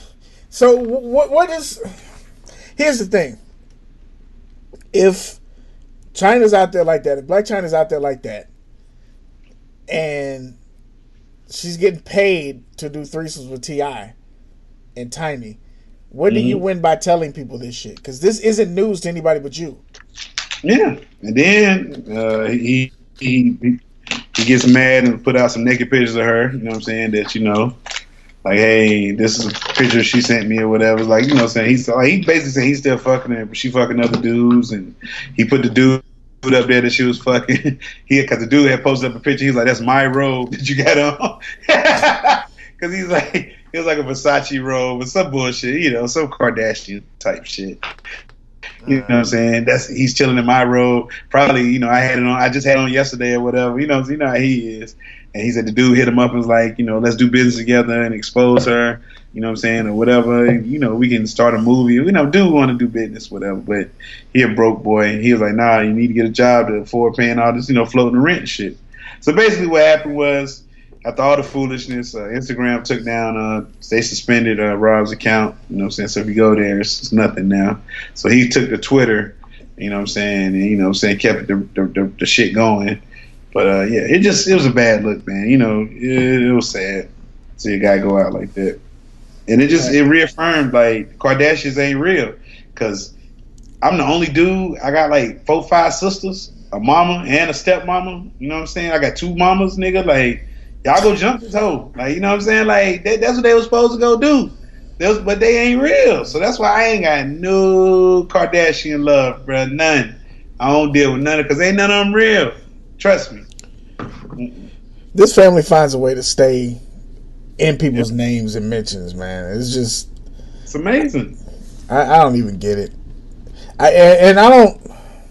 so what? What is... Here's the thing. If China's out there like that, if Blac Chyna's out there like that, and she's getting paid to do threesomes with T I and Tiny, what mm-hmm. do you win by telling people this shit? Because this isn't news to anybody but you. Yeah, and then uh, he, he he gets mad and put out some naked pictures of her. You know what I'm saying? That, you know, like, hey, this is a picture she sent me or whatever. Like, you know what I'm saying? He's like, he basically saying he's still fucking her, but she fucking other dudes. And he put the dude up there that she was fucking. He, because the dude had posted up a picture. He's like, that's my robe that you got on. Because he's like, it was like a Versace robe or some bullshit, you know, some Kardashian type shit. You know what I'm saying? That's he's chilling in my robe. Probably, you know, I had it on. I just had it on yesterday or whatever. You know, you know how he is. And he said the dude hit him up and was like, you know, let's do business together and expose her. You know what I'm saying, or whatever. And, you know, we can start a movie. You know, dude want to do business, whatever. But he a broke boy, and he was like, nah, you need to get a job to afford paying all this, you know, floating the rent and shit. So basically, what happened was, after all the foolishness, uh, Instagram took down, uh, they suspended uh, Rob's account. You know what I'm saying? So if you go there, it's, it's nothing now. So he took to Twitter, you know what I'm saying, and, you know what I'm saying, kept the, the, the, the shit going. But, uh, yeah, it just, it was a bad look, man. You know, it, it was sad to see a guy go out like that. And it just, it reaffirmed, like, Kardashians ain't real. Because I'm the only dude. I got, like, four, five sisters, a mama and a stepmama. You know what I'm saying? I got two mamas, nigga. Like, y'all go jump this hoe. Like, you know what I'm saying? Like, that, that's what they were supposed to go do. They was, but they ain't real. So that's why I ain't got no Kardashian love, bro. None. I don't deal with none of it because ain't none of them real. Trust me. This family finds a way to stay in people's yeah. names and mentions, man. It's just, it's amazing. I, I don't even get it. I and, and I don't.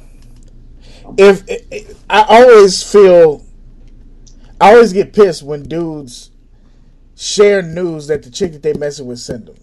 If it, I always feel, I always get pissed when dudes share news that the chick that they messing with send them.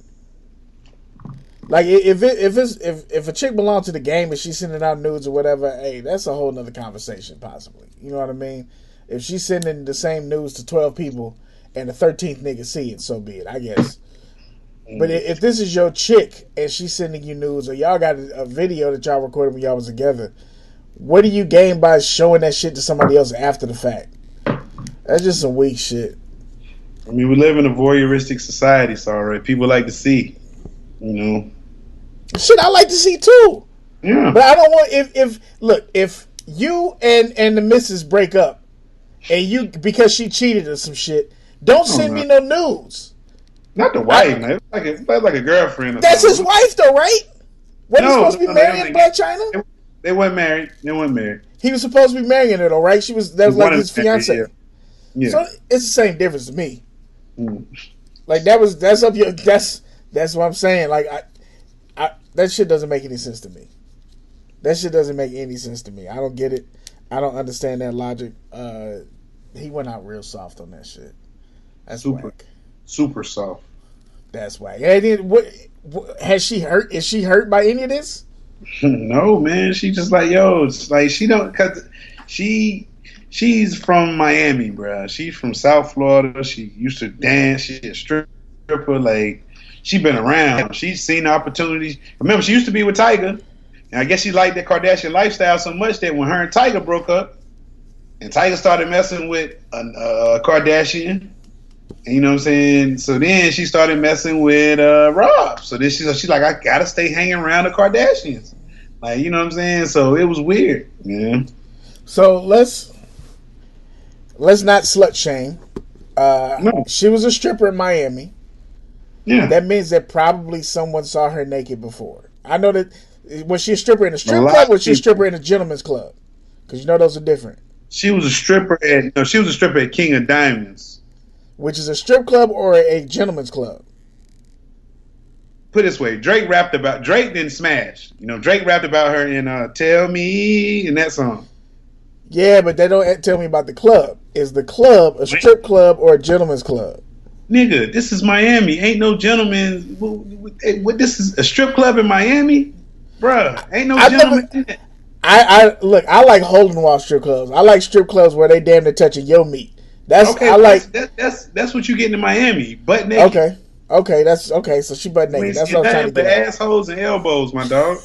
Like if it, if it's if if a chick belongs to the game and she's sending out nudes or whatever, hey, that's a whole nother conversation possibly. You know what I mean? If she's sending the same news to twelve people and the thirteenth nigga see it, so be it, I guess. But if this is your chick and she's sending you news, or y'all got a video that y'all recorded when y'all was together, what do you gain by showing that shit to somebody else after the fact? That's just some weak shit. I mean, we live in a voyeuristic society, so alright, people like to see, you know. Shit, I like to see too. Yeah. But I don't want if if look if you and and the missus break up, and you because she cheated or some shit, don't send oh, me no news. Not the wife, I, man. It's like a, it's like a girlfriend. Or that's something. His wife, though, right? What no, he supposed to be no, marrying Blac Chyna? They, they weren't married. They weren't married. He was supposed to be marrying her, though, right? She was. That was like his fiance. Yeah. Yeah. So it's the same difference to me. Mm. Like that was that's up your that's that's what I'm saying. Like I, I that shit doesn't make any sense to me. That shit doesn't make any sense to me. I don't get it. I don't understand that logic. Uh, he went out real soft on that shit. That's super, whack. Super soft. That's whack. And then, what, what has she hurt? Is she hurt by any of this? No, man. She just like yo. It's like she don't cause she she's from Miami, bro. She's from South Florida. She used to dance. She's a stripper. Like she been around. She's seen the opportunities. Remember, she used to be with Tiger. And I guess she liked the Kardashian lifestyle so much that when her and Tiger broke up, and Tiger started messing with a, a Kardashian, and you know what I'm saying? So then she started messing with uh, Rob. So then she's, she's like, I gotta stay hanging around the Kardashians. Like, you know what I'm saying? So it was weird, man. So let's let's not slut shame. Uh, no. She was a stripper in Miami. Yeah. That means that probably someone saw her naked before. I know that. Was she a stripper in a strip a club or was she a stripper in a gentleman's club? Because you know those are different. She was a stripper at no, she was a stripper at King of Diamonds. Which is a strip club or a gentleman's club? Put it this way, Drake rapped about Drake didn't smash. You know, Drake rapped about her in uh, Tell Me in that song. Yeah, but they don't tell me about the club. Is the club a strip club or a gentleman's club? Nigga, this is Miami. Ain't no gentleman. What, what, what, this is a strip club in Miami? Bruh, ain't no I gentleman. Never, I, I look. I like holding wall strip clubs. I like strip clubs where they damn near touching your meat. That's okay. I like. That's, that's that's what you get in Miami. Butt naked. Okay. Okay. That's okay. So she butt naked. That's what I'm trying to get. Assholes and elbows, my dog.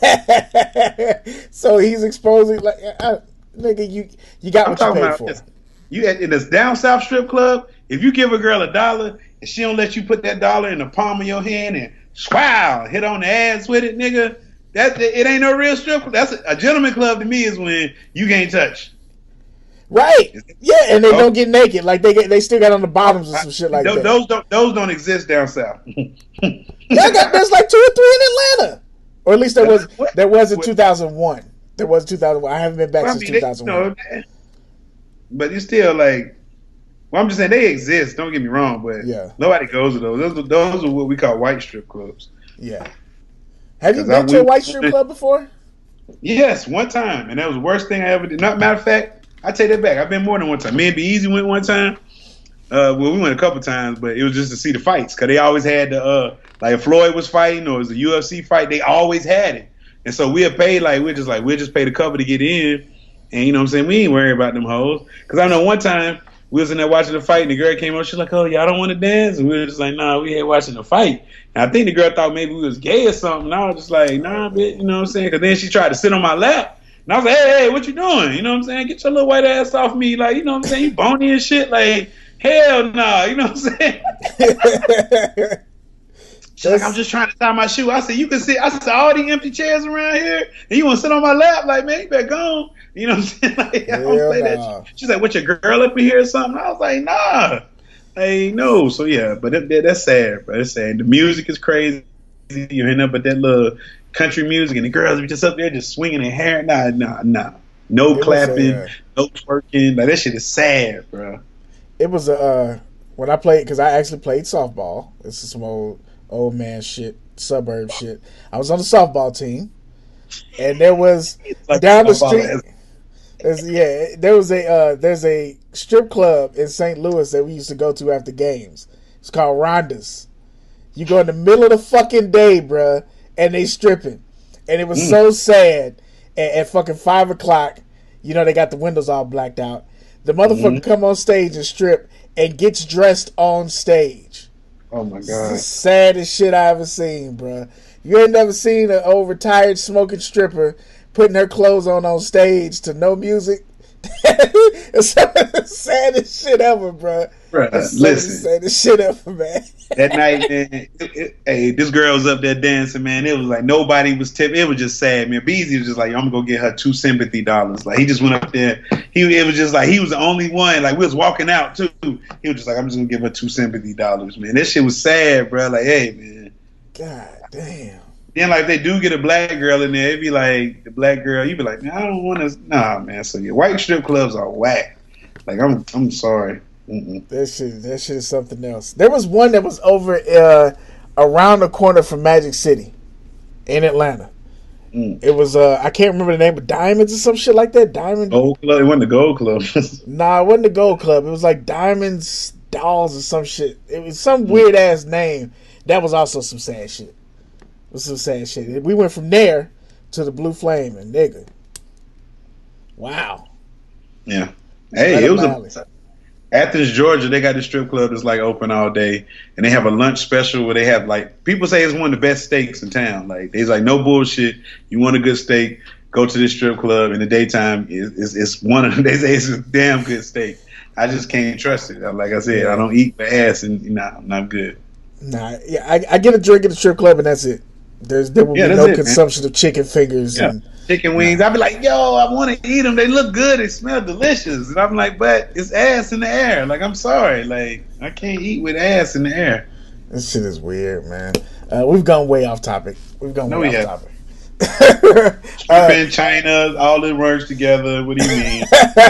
So he's exposing like, I, nigga, you you got I'm what you paid about for. This. You at in this down south strip club. If you give a girl a dollar and she don't let you put that dollar in the palm of your hand and swow hit on the ass with it, nigga. That it ain't no real strip club. That's a, a gentleman club to me is when you can't touch. Right. Yeah, and they oh. don't get naked. Like they get, they still got on the bottoms or some shit like those, that. Those don't those don't exist down south. Yeah, got, there's like two or three in Atlanta, or at least there was what? there was in two thousand one. There was two thousand one. I haven't been back well, since I mean, two thousand one. They, you know, but it's still like. Well, I'm just saying they exist. Don't get me wrong, but yeah. nobody goes to those. Those, those are what we call white strip clubs. Yeah. Have you been to a white strip club before? Yes, one time, and that was the worst thing I ever did. Not matter of fact, I take that back. I've been more than one time. Me and Be Easy went one time. Uh, well, we went a couple times, but it was just to see the fights because they always had the uh, like if Floyd was fighting or it was a U F C fight, they always had it. And so we had paid like we're just like we just paid a cover to get in, and you know what I'm saying, we ain't worried about them hoes. Because I know one time we was in there watching the fight, and the girl came up, she's like, "Oh, y'all don't want to dance?" And we were just like, "Nah, we here watching the fight." And I think the girl thought maybe we was gay or something. And I was just like, "Nah, bitch," you know what I'm saying? Because then she tried to sit on my lap, and I was like, "Hey, hey, what you doing?" You know what I'm saying? Get your little white ass off me, like, you know what I'm saying? You bony and shit, like, hell no, nah, you know what I'm saying? She's like, "I'm just trying to tie my shoe." I said, "You can sit." I said, "All these empty chairs around here, and you want to sit on my lap?" Like, man, you better go on. You know what I'm saying? Like, I don't play nah. that. She's like, "What, your girl up in here or something?" I was like, "Nah, hey, no." So yeah, but it, that, that's sad, bro. It's sad. The music is crazy. You hear nothing but that little country music, and the girls are just up there just swinging their hair. Nah, nah, nah. No it clapping, was, uh, no twerking. Like, that shit is sad, bro. It was a uh, when I played, because I actually played softball. This is some old. Old man shit, suburb shit. I was on the softball team, and there was like down the street. Yeah, there was a uh, there's a strip club in Saint Louis that we used to go to after games. It's called Rhonda's. You go in the middle of the fucking day, bruh, and they stripping, and it was mm. so sad. At, at fucking five o'clock, you know they got the windows all blacked out. The motherfucker mm. come on stage and strip and gets dressed on stage. Oh my god! It's the saddest shit I ever seen, bro. You ain't never seen an old retired smoking stripper putting her clothes on on stage to no music. It's the saddest shit ever, bro. Bruh, it's listen, saddest shit ever, man. That night, man. It, it, hey, this girl was up there dancing, man. It was like nobody was tipping. It was just sad, man. Beezy was just like, "I'm gonna go get her two sympathy dollars." Like, he just went up there. He it was just like he was the only one. Like, we was walking out too. He was just like, "I'm just gonna give her two sympathy dollars," man. That shit was sad, bro. Like, hey, man. God damn. Then, like, if they do get a black girl in there, it'd be like the black girl. You'd be like, "Man, I don't want to." Nah, man. So yeah, white strip clubs are whack. Like, I'm, I'm sorry. Mm-mm. That shit, that shit is something else. There was one that was over uh, around the corner from Magic City in Atlanta. Mm. It was uh, I can't remember the name, but Diamonds or some shit like that. Diamond Gold Club. It wasn't the Gold Club. Nah, it wasn't the Gold Club. It was like Diamonds Dolls or some shit. It was some mm. weird ass name. That was also some sad shit. It was some sad shit. We went from there to the Blue Flame, and nigga, wow. Yeah. Hey, right it was a. Athens, Georgia, they got this strip club that's like open all day, and they have a lunch special where they have like people say it's one of the best steaks in town. Like, there's like no bullshit. You want a good steak, go to this strip club in the daytime. It's, it's, it's one of them. They say it's a damn good steak. I just can't trust it. Like I said, I don't eat the ass, and nah, I'm not good. Nah, yeah, I, I get a drink at the strip club, and that's it. There's there will yeah, be no it, consumption man. of chicken fingers yeah. and chicken wings. Nah. I'd be like, yo, I want to eat them. They look good. They smell delicious. And I'm like, but it's ass in the air. Like, I'm sorry. Like, I can't eat with ass in the air. This shit is weird, man. Uh, we've gone way off topic. We've gone no, way we off topic. uh, China, all it works together. What do you mean?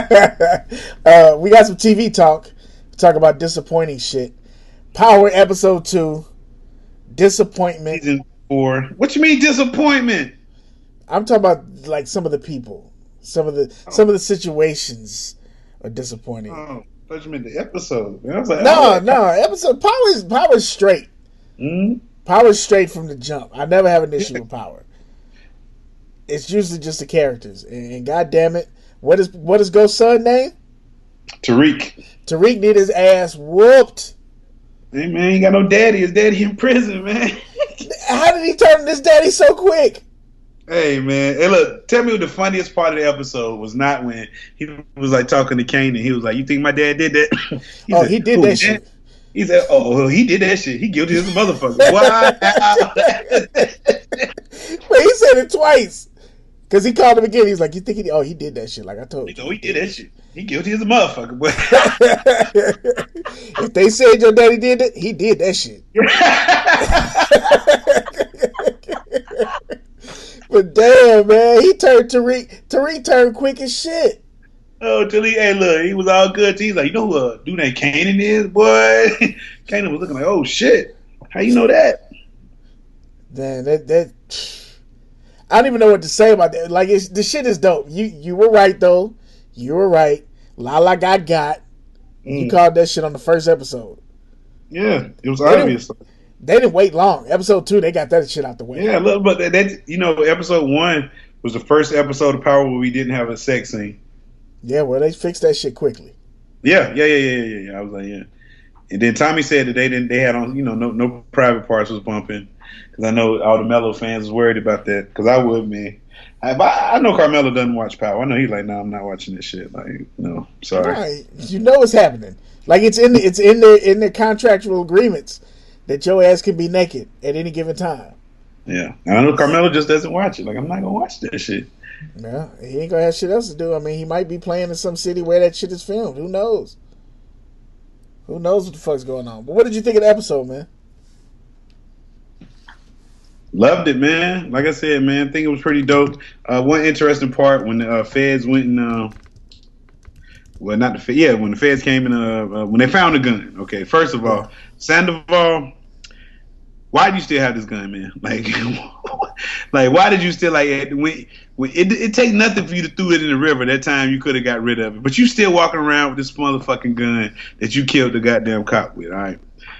uh, we got some T V talk. Talk about disappointing shit. Power episode two. Disappointment. Season four. What you mean disappointment? I'm talking about like some of the people, some of the oh. some of the situations are disappointing. Oh, I thought you meant the episode. I was like, no, oh, no, episode Power is Power is straight. Mm-hmm. Power is straight from the jump. I never have an issue with Power. It's usually just the characters, and, and God damn it, what is what is Ghost's son name? Tariq. Tariq need his ass whooped. Hey man, he got no daddy. His daddy in prison, man. How did he turn into his daddy so quick? Hey man, hey look, tell me what the funniest part of the episode was not when he was like talking to Kane and he was like, "You think my dad did that?" he oh, said, he did that dad? shit. He said, "Oh, well, he did that shit. He guilty as a motherfucker." Wow. Wait, he said it twice because he called him again. He's like, "You think he? Oh, he did that shit." Like I told you. Oh, he did that shit. He guilty as a motherfucker. But if they said your daddy did it, he did that shit. But damn, man, he turned Tariq. Tariq turned quick as shit. Oh, till he, hey, look, he was all good. He's like, you know who uh, dude named Kanan is, boy? Kanan was looking like, oh shit, how you know that? Man, that that I don't even know what to say about that. Like, it's, the shit is dope. You you were right though. You were right. Lala got got. You Mm. called that shit on the first episode. Yeah, it was They obvious. didn't, they didn't wait long. Episode two, they got that shit out the way. Yeah, look, but that, that you know, episode one was the first episode of Power where we didn't have a sex scene. Yeah, well, they fixed that shit quickly. Yeah, yeah, yeah, yeah, yeah. yeah. I was like, yeah. And then Tommy said that they didn't, they had on, you know, no, no private parts was bumping, because I know all the Mello fans was worried about that. Because I would, man. I, I know Carmelo doesn't watch Power. I know he's like, no, nah, I'm not watching this shit. Like, no, sorry. Right. You know what's happening. Like, it's in the, it's in the in the contractual agreements that your ass can be naked at any given time. Yeah, and I know Carmelo just doesn't watch it. Like, I'm not gonna watch that shit. Yeah, he ain't gonna have shit else to do. I mean, he might be playing in some city where that shit is filmed. Who knows? Who knows what the fuck's going on? But what did you think of the episode, man? Loved it, man. Like I said, man, I think it was pretty dope. Uh, one interesting part when the uh, feds went and, uh, well, not the feds, yeah, when the feds came in, uh, uh, when they found the gun. Okay, first of all, Sandoval, why do you still have this gun, man? Like, like why did you still like when, when it? It take nothing for you to throw it in the river. That time you could have got rid of it, but you still walking around with this motherfucking gun that you killed the goddamn cop with. All right,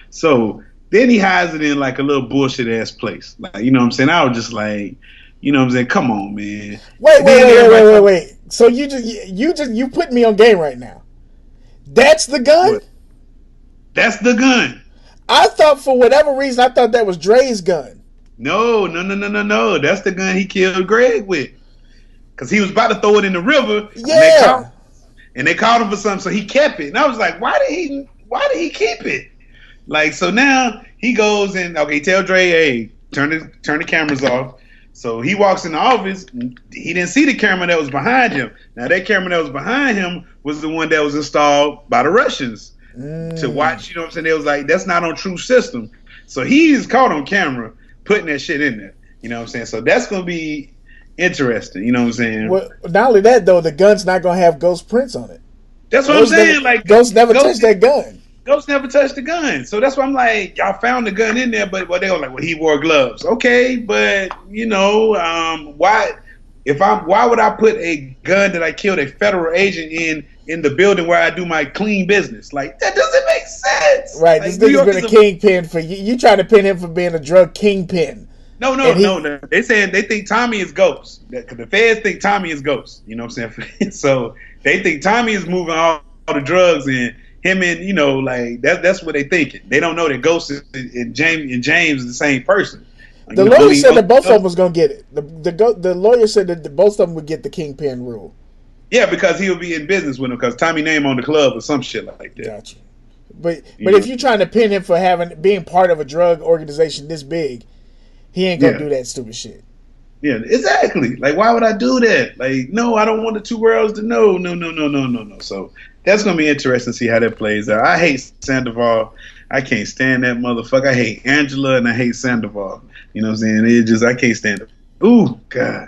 so. Then he hides it in like a little bullshit ass place. Like, you know what I'm saying? I was just like, you know what I'm saying? Come on, man. Wait, wait, wait, wait, wait, wait, wait. So you just you just you put me on game right now. That's the gun? What? That's the gun. I thought for whatever reason I thought that was Dre's gun. No, no, no, no, no, no. That's the gun he killed Greg with. Cause he was about to throw it in the river. Yeah. And they caught, and they called him for something, so he kept it. And I was like, why did he why did he keep it? Like, so now he goes and, okay, tell Dre, hey, turn the turn the cameras off. So he walks in the office. He didn't see the camera that was behind him. Now, that camera that was behind him was the one that was installed by the Russians mm. to watch. You know what I'm saying? They was like, that's not on True System. So he's caught on camera putting that shit in there. You know what I'm saying? So that's going to be interesting. You know what I'm saying? Well, not only that, though, the gun's not going to have ghost prints on it. That's what Ghost I'm saying. Never, like Ghost never Ghost touched that gun. Ghost never touched the gun. So that's why I'm like, y'all found the gun in there, but well, they were like, well, he wore gloves. Okay, but you know, um, why if I'm why would I put a gun that I killed a federal agent in in the building where I do my clean business? Like, that doesn't make sense. Right, like, this nigga's been a, a kingpin for you. You trying to pin him for being a drug kingpin. No, no, he, no, no. They saying they think Tommy is Ghost. Because the feds think Tommy is Ghost. You know what I'm saying? So they think Tommy is moving all, all the drugs in. Him and, you know, like, that, that's what they thinking. They don't know that Ghost is, and James and James is the same person. Like, the you lawyer know, said that both of them was going to get it. The, the the lawyer said that the, both of them would get the kingpin rule. Yeah, because he'll be in business with him, because Tommy name on the club or some shit like that. Gotcha. But but yeah. if you're trying to pin him for having being part of a drug organization this big, he ain't going to yeah. do that stupid shit. Yeah, exactly. Like, why would I do that? Like, no, I don't want the two worlds to know. No, no, no, no, no, no. So that's going to be interesting to see how that plays out. I hate Sandoval. I can't stand that motherfucker. I hate Angela and I hate Sandoval. You know what I'm saying? It just, I can't stand it. Ooh, God.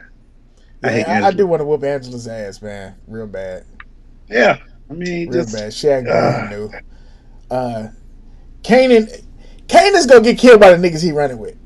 I yeah, hate I, Angela. I do want to whoop Angela's ass, man. Real bad. Yeah. I mean, real just, bad. She acting uh, new. Uh, Kanan, Kanan's going to get killed by the niggas he running with.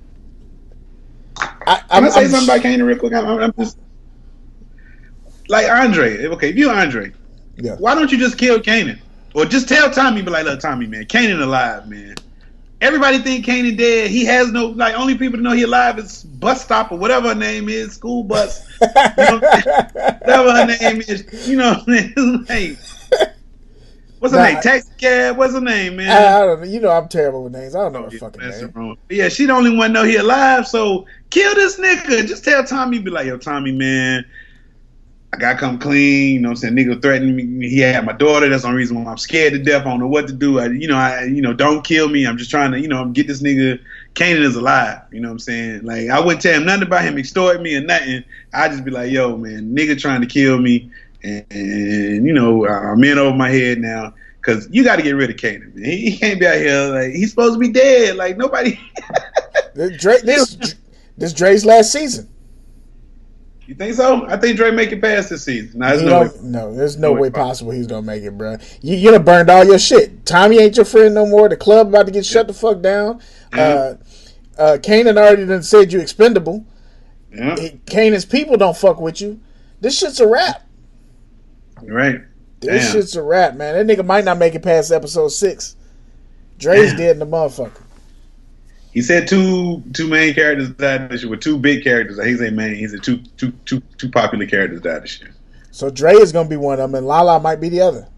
I, I'm gonna say I'm, something about Kanan real quick. I'm, I'm just like Andre. Okay, if you Andre, yeah. why don't you just kill Kanan, or just tell Tommy, be like, look, Tommy, man, Kanan alive, man. Everybody think Kanan dead. He has no like. Only people to know he alive is bus stop or whatever her name is, school bus, you know, whatever her name is. You know, like, what's her nah, name? Taxi cab. What's her name, man? I, I don't know. You know, I'm terrible with names. I don't know her yeah, fucking name. Wrong. Yeah, she the only one know he alive. So kill this nigga. Just tell Tommy, be like, yo, Tommy, man, I gotta come clean. You know what I'm saying? Nigga threatened me. He had my daughter. That's the only reason why I'm scared to death. I don't know what to do. I, you know, I, you know, don't kill me. I'm just trying to, you know, get this nigga. Kanan is alive. You know what I'm saying? Like, I wouldn't tell him nothing about him extorting me or nothing. I'd just be like, yo, man, nigga trying to kill me. And, and you know, I'm in over my head now. Because you got to get rid of Kanan, man. He, he can't be out here. Like, he's supposed to be dead. Like, nobody. Dre, this, this Dre's last season. You think so? I think Dre make it past this season. No, there's no, no, way. no, there's no, no way possible he's gonna make it, bro. You you done burned all your shit. Tommy ain't your friend no more. The club about to get yeah. shut the fuck down. Yeah. Uh, uh, Kanan already done said you expendable. Yeah. Kanan's people don't fuck with you. This shit's a wrap. Right. This Damn. shit's a wrap, man. That nigga might not make it past episode six. Dre's Damn. dead in the motherfucker. He said two two main characters died this year, with two big characters. He said main. He said two two two two popular characters died this year. So Dre is gonna be one of them, and Lala might be the other.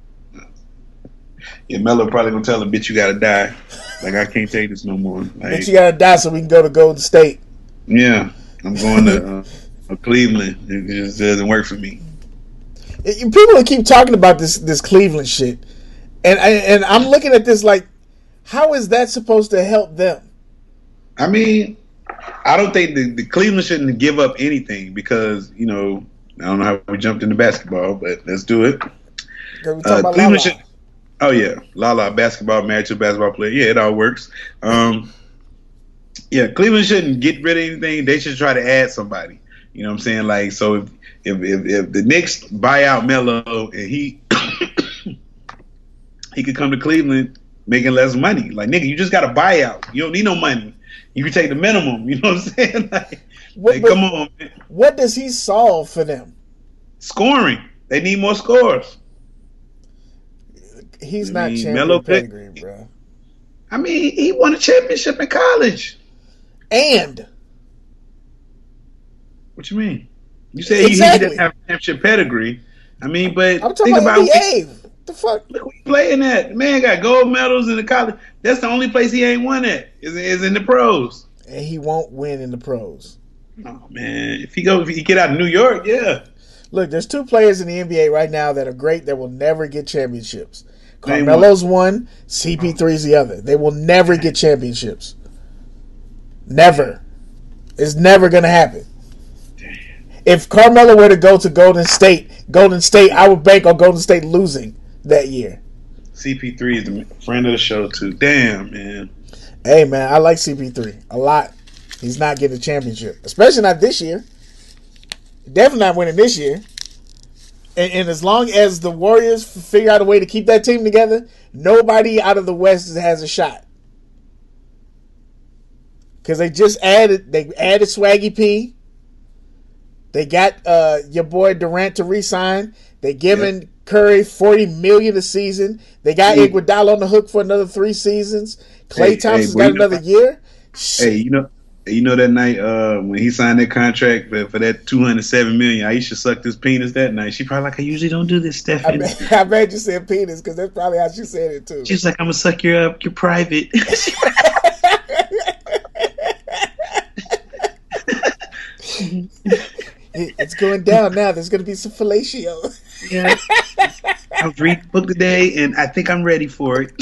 Yeah, Melo probably gonna tell him, "Bitch, you gotta die." Like, I can't take this no more. Like, Bitch, you gotta die so we can go to Golden State. Yeah, I'm going to uh, Cleveland. It just doesn't work for me. It, people keep talking about this this Cleveland shit, and and I'm looking at this like, how is that supposed to help them? I mean, I don't think the, the Cleveland shouldn't give up anything because, you know, I don't know how we jumped into basketball, but let's do it. Uh, Cleveland should. Oh yeah, Lala, basketball, married to a basketball player. Yeah, it all works. Um, yeah, Cleveland shouldn't get rid of anything. They should try to add somebody. You know what I'm saying? Like, so if if if, if the Knicks buy out Melo and he he could come to Cleveland making less money. Like, nigga, you just got a buyout. You don't need no money. You can take the minimum. You know what I'm saying? Like, what, like come on, man. What does he solve for them? Scoring. They need more scores. He's I not mean, champion Melo pedigree, bro. I mean, he won a championship in college. And what you mean? You say exactly. he, he doesn't have a championship pedigree. I mean, but I'm talking think about about N B A. What the fuck? Look who he playing at. The man got gold medals in the college. That's the only place he ain't won at. Is is in the pros. And he won't win in the pros. Oh man, if he go, if he get out of New York, yeah. Look, there's two players in the N B A right now that are great that will never get championships. Name Carmelo's one, C P three's the other. They will never get championships. Never. It's never going to happen. If Carmelo were to go to Golden State, Golden State, I would bank on Golden State losing that year. C P three is the friend of the show too. Damn, man. Hey, man, I like C P three a lot. He's not getting a championship, especially not this year. Definitely not winning this year. And, and as long as the Warriors figure out a way to keep that team together, nobody out of the West has a shot. Because they just added, they added Swaggy P. They got uh, your boy Durant to re-sign. They giving yep. Curry forty million dollars a season. They got hey. Iguodala on the hook for another three seasons. Klay hey, Thompson's hey, got another know, year. Shit. Hey, you know, you know that night uh, when he signed that contract for, for that two hundred seven million dollars, Aisha sucked his penis that night. She probably like, I usually don't do this, Stephanie. I bet, I bet you said penis because that's probably how she said it too. She's like, I'm gonna suck your up, your private. It's going down now. There's going to be some fellatio. Yeah. I was reading the book today, and I think I'm ready for it.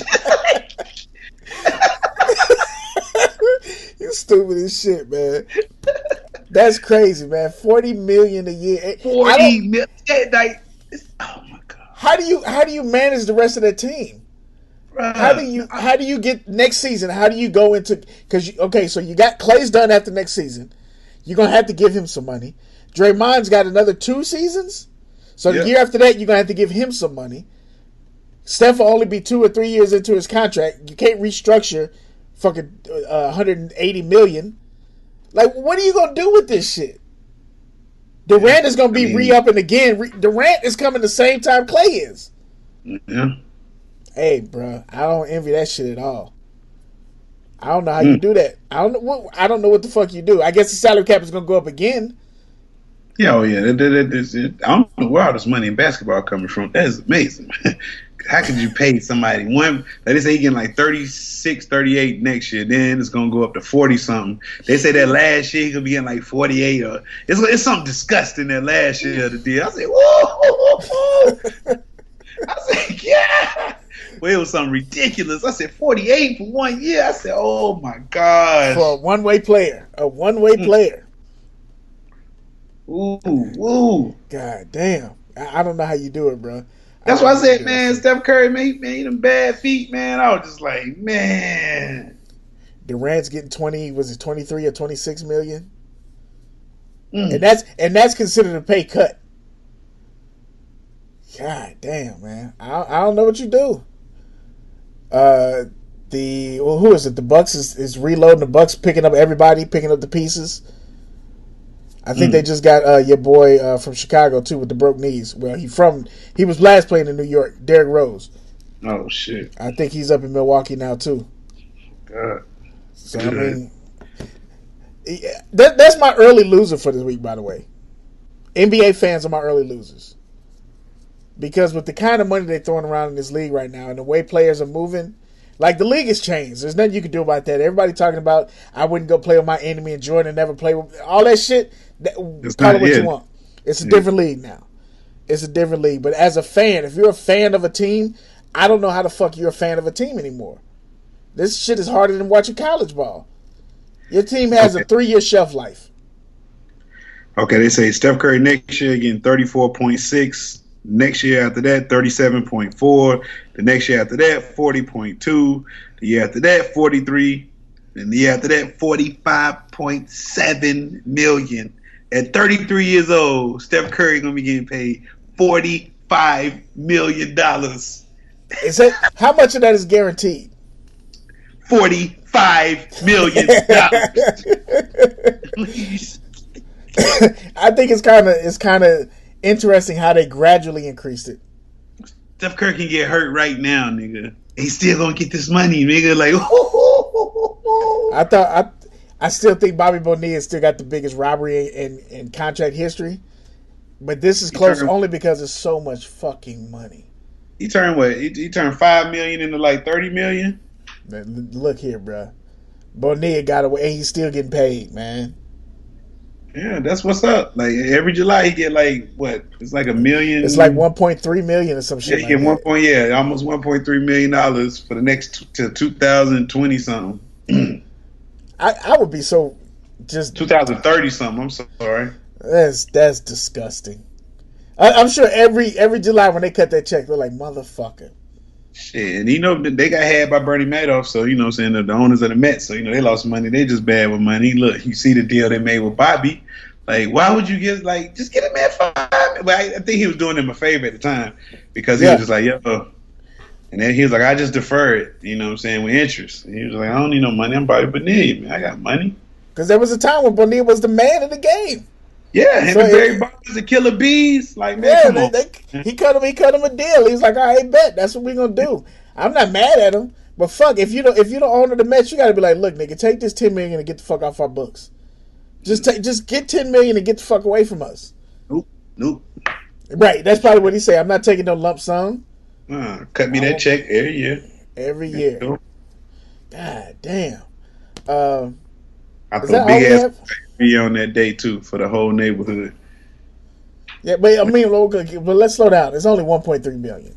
You stupid as shit, man. That's crazy, man. Forty million a year. Forty million. Like, oh my god. How do you how do you manage the rest of that team? Bruh. How do you how do you get next season? How do you go into because okay, so you got Clay's done after next season. You're gonna have to give him some money. Draymond's got another two seasons. So yep. the year after that, you're going to have to give him some money. Steph will only be two or three years into his contract. You can't restructure fucking uh, one hundred eighty million dollars. Like, what are you going to do with this shit? Durant yeah, is going to be I mean, re-upping again. Re- Durant is coming the same time Clay is. Yeah. Hey, bro, I don't envy that shit at all. I don't know how mm. you do that. I don't know what I don't know what the fuck you do. I guess the salary cap is going to go up again. Yeah, oh yeah. That, that, that, that, I don't know where all this money in basketball coming from. That is amazing. How could you pay somebody one? Like they say he getting like thirty-six, thirty-eight next year. Then it's gonna go up to forty something. They say that last year he gonna be getting like forty-eight. Or it's it's something disgusting that last year of the deal. I said, whoa, whoa, whoa. I said, yeah. Well, it was something ridiculous. I said forty-eight for one year. I said, oh my gosh. For a one-way player, a one-way mm. player. Ooh, ooh. God damn. I, I don't know how you do it, bro. That's I why I said, man, Steph Curry, man, man, he them bad feet, man. I was just like, man. Durant's getting twenty, was it twenty-three or twenty-six million? Mm. And that's and that's considered a pay cut. God damn, man. I I don't know what you do. Uh the well, who is it? The Bucks is, is reloading the Bucks, picking up everybody, picking up the pieces. I think Mm. they just got uh, your boy uh, from Chicago too with the broke knees. Well, he from he was last playing in New York, Derrick Rose. Oh shit! I think he's up in Milwaukee now too. God. So I mean, yeah, that, that's my early loser for this week. By the way, N B A fans are my early losers because with the kind of money they're throwing around in this league right now and the way players are moving, like the league has changed. There's nothing you can do about that. Everybody talking about I wouldn't go play with my enemy and Jordan and never play with all that shit. That, call it what yeah. you want. It's a Yeah. different league now. It's a different league. But as a fan, if you're a fan of a team, I don't know how the fuck you're a fan of a team anymore. This shit is harder than watching college ball. Your team has Okay. a three-year shelf life. Okay, they say Steph Curry next year getting thirty-four point six. Next year after that, thirty-seven point four. The next year after that, forty point two. The year after that, forty-three. And the year after that, forty-five point seven million. At thirty-three years old, Steph Curry gonna be getting paid forty-five million dollars. Is that how much of that is guaranteed? Forty-five million dollars. Please. I think it's kind of it's kind of interesting how they gradually increased it. Steph Curry can get hurt right now, nigga. He's still gonna get this money, nigga. Like, I thought I I still think Bobby Bonilla still got the biggest robbery in, in contract history, but this is close turned- only because it's so much fucking money. he turned what? He, he turned five million into like thirty million. Man, look here, bro. Bonilla got away, and he's still getting paid, man. Yeah, that's what's up. Like every July, he get like what? It's like a million. It's like one point three million or some Yeah, shit. he like get that. one point. Yeah, almost one point three million dollars for the next t- to two thousand twenty something, I, I would be so just two thousand thirty something. I'm sorry. that's that's disgusting. I, I'm sure every every July when they cut that check, they're like motherfucker. Shit, and you know they got had by Bernie Madoff, so you know what I'm saying the, the owners of the Mets, so you know they lost money. They just bad with money. Look, you see the deal they made with Bobby. Like, why would you get like just get a man five? Well, I, I think he was doing them a favor at the time because he Yeah. was just like, yo. And then he was like, I just defer it, you know what I'm saying, with interest. And he was like, I don't need no money. I'm Bobby Bonilla, man. I got money. Because there was a time when Bonilla was the man of the game. Yeah, him So and it- Barry Bonds, the killer bees. Like, man, Yeah, come they, on. they, he cut him. He cut him a deal. He's like, all right, bet that's what we're gonna do. I'm not mad at him, but fuck, if you don't, if you don't own the Mets, you got to be like, look, nigga, take this ten million and get the fuck off our books. Just take, just get ten million and get the fuck away from us. Nope, nope. Right, that's probably what he said. I'm not taking no lump sum Uh, cut me that check every year. every year. Nope. God damn. Um, I Is throw that all big we ass have? fee on that day too for the whole neighborhood. yeah, but I mean, okay, but let's slow down. It's only one point three million.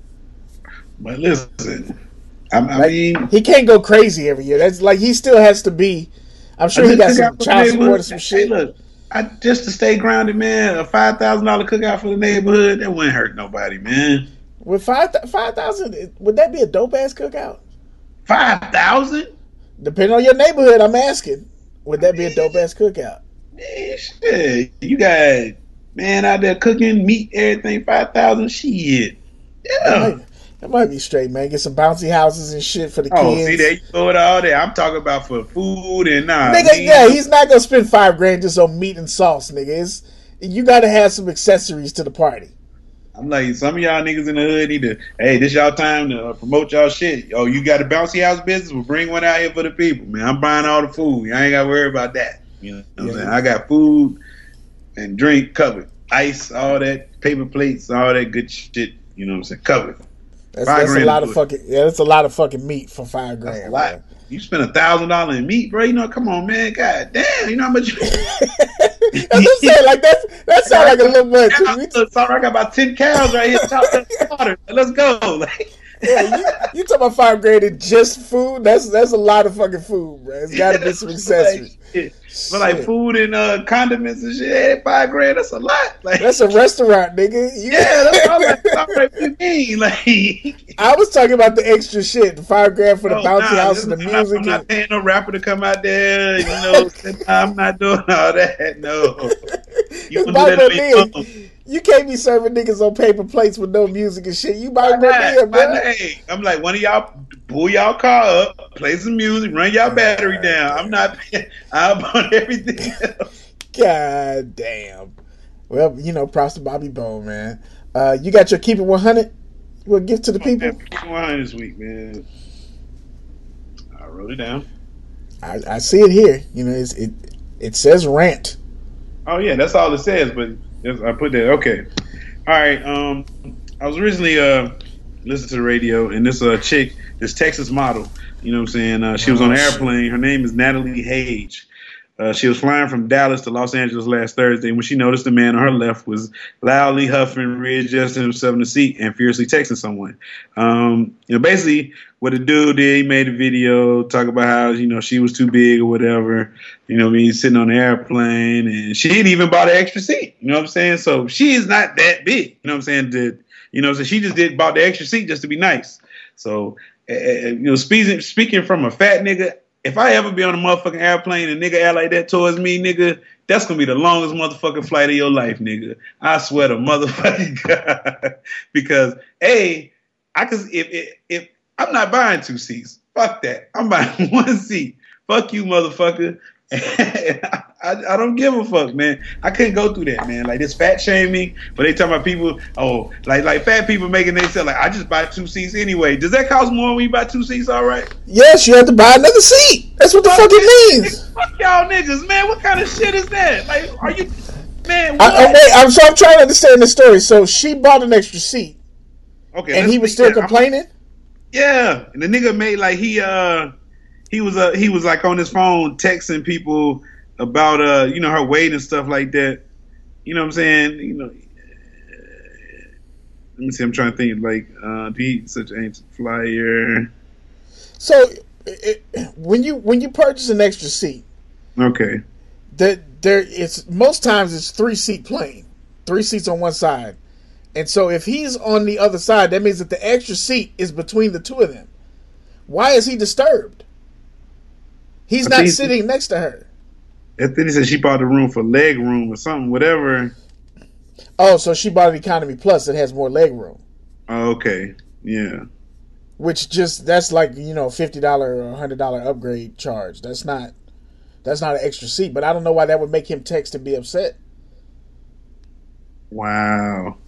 But listen, I, I Like, mean, he can't go crazy every year. That's like he still has to be. I'm sure I he got just some took out for child the support or neighborhood. some Hey, shit. look, I just to stay grounded, man. A five thousand dollar cookout for the neighborhood that wouldn't hurt nobody, man. With five five thousand, would that be a dope ass cookout? Five thousand? Depending on your neighborhood, I'm asking. Would that be a dope ass cookout? Man, shit, you got man out there cooking meat, everything. Five thousand, shit. That Yeah. might, that might be straight, man. Get some bouncy houses and shit for the Oh, kids. see there you go with all that. I'm talking about for food and nah. Nigga, man. yeah, he's not gonna spend five grand just on meat and sauce, nigga. It's, you gotta have some accessories to the party. I'm like, some of y'all niggas in the hood need to, hey, this y'all time to uh, promote y'all shit. Oh, you got a bouncy house business? Well, bring one out here for the people, man. I'm buying all the food. I ain't got to worry about that. You know what I'm Yeah. saying? I got food and drink covered. Ice, all that, paper plates, all that good shit. You know what I'm saying? Covered. That's, Five that's a grand lot is of good. fucking yeah. That's a lot of fucking meat for five grand. That's a lot. man. You spend a thousand dollars in meat, bro. You know, come on, man. God damn. You know how much? That's what I'm saying. Like that's that sounds like a little much. We- Look, sorry, I got about ten cows right here. Top of the water. Let's go. Like, Yeah, you, you talking about five grand in just food? That's that's a lot of fucking food, bro. It's got to be some accessories. Like, but like Shit. food and uh, condiments and shit, hey, five grand. That's a lot. Like, That's a restaurant, nigga. You, yeah, that's all like, all right, what you mean? Like, I was talking about the extra shit, the five grand for the oh, bouncy nah, house and the I'm not- music. I'm not and- paying no rapper to come out there. You know, I'm not doing all that. No, you It's can do Bobby that on your Bonilla. own. You can't be serving niggas on paper plates with no music and shit. You Bobby Why Bonilla, not? Why bro. not? Hey, I'm like, one of y'all pull y'all car up, play some music, run y'all battery down. I'm not paying. I'm on everything else. God damn. Well, you know, props to Bobby Bone, man. Uh, you got your Keep It one hundred? You want to give to the people? Keep It one hundred this week, man. I wrote it down. I, I see it here. You know, it's, it it says rant. Oh, yeah, that's all it says, but I put that. Okay. All right. Um, I was originally uh, listening to the radio, and this uh, chick, this Texas model, you know what I'm saying? Uh, she was on an airplane. Her name is Natalie Hage. Uh, she was flying from Dallas to Los Angeles last Thursday when she noticed the man on her left was loudly huffing, readjusting himself in the seat, and fiercely texting someone. Um, you know, basically, what the dude did, he made a video talk about how, you know, she was too big or whatever. You know what I mean? Sitting on the airplane, and she didn't even bought an extra seat. You know what I'm saying? So she is not that big. You know what I'm saying? That, you know, so she just did bought the extra seat just to be nice. So, uh, you know, speaking speaking from a fat nigga, if I ever be on a motherfucking airplane and nigga act like that towards me, nigga, that's gonna be the longest motherfucking flight of your life, nigga. I swear to motherfucking God. Because A, I could if, if if I'm not buying two seats. Fuck that. I'm buying one seat. Fuck you, motherfucker. I, I don't give a fuck, man. I couldn't go through that, man. Like this fat shaming, but they talking about people, oh, like like fat people making they say like I just buy two seats anyway. Does that cost more when you buy two seats? All right. Yes, you have to buy another seat. That's what the fuck, fuck it means. Fuck y'all niggas, man. What kind of shit is that? Like, are you, man? I, I, wait, I'm so I'm trying to understand the story. So she bought an extra seat. Okay, and he was still complaining. Yeah, and the nigga made like he uh he was uh he was like on his phone texting people about uh you know her weight and stuff like that. You know what I'm saying? You know, let me see. I'm trying to think like uh he such an ancient flyer. So it, when you when you purchase an extra seat, okay, that there it's most times it's three seat plane, three seats on one side. And so if he's on the other side, that means that the extra seat is between the two of them. Why is he disturbed? He's not sitting next to her. I think he said she bought the room for leg room or something, whatever. Oh, so she bought an economy plus that has more leg room. Oh, okay, yeah. Which just that's like, you know, fifty dollars or one hundred dollars upgrade charge. That's not that's not an extra seat. But I don't know why that would make him text and be upset. Wow.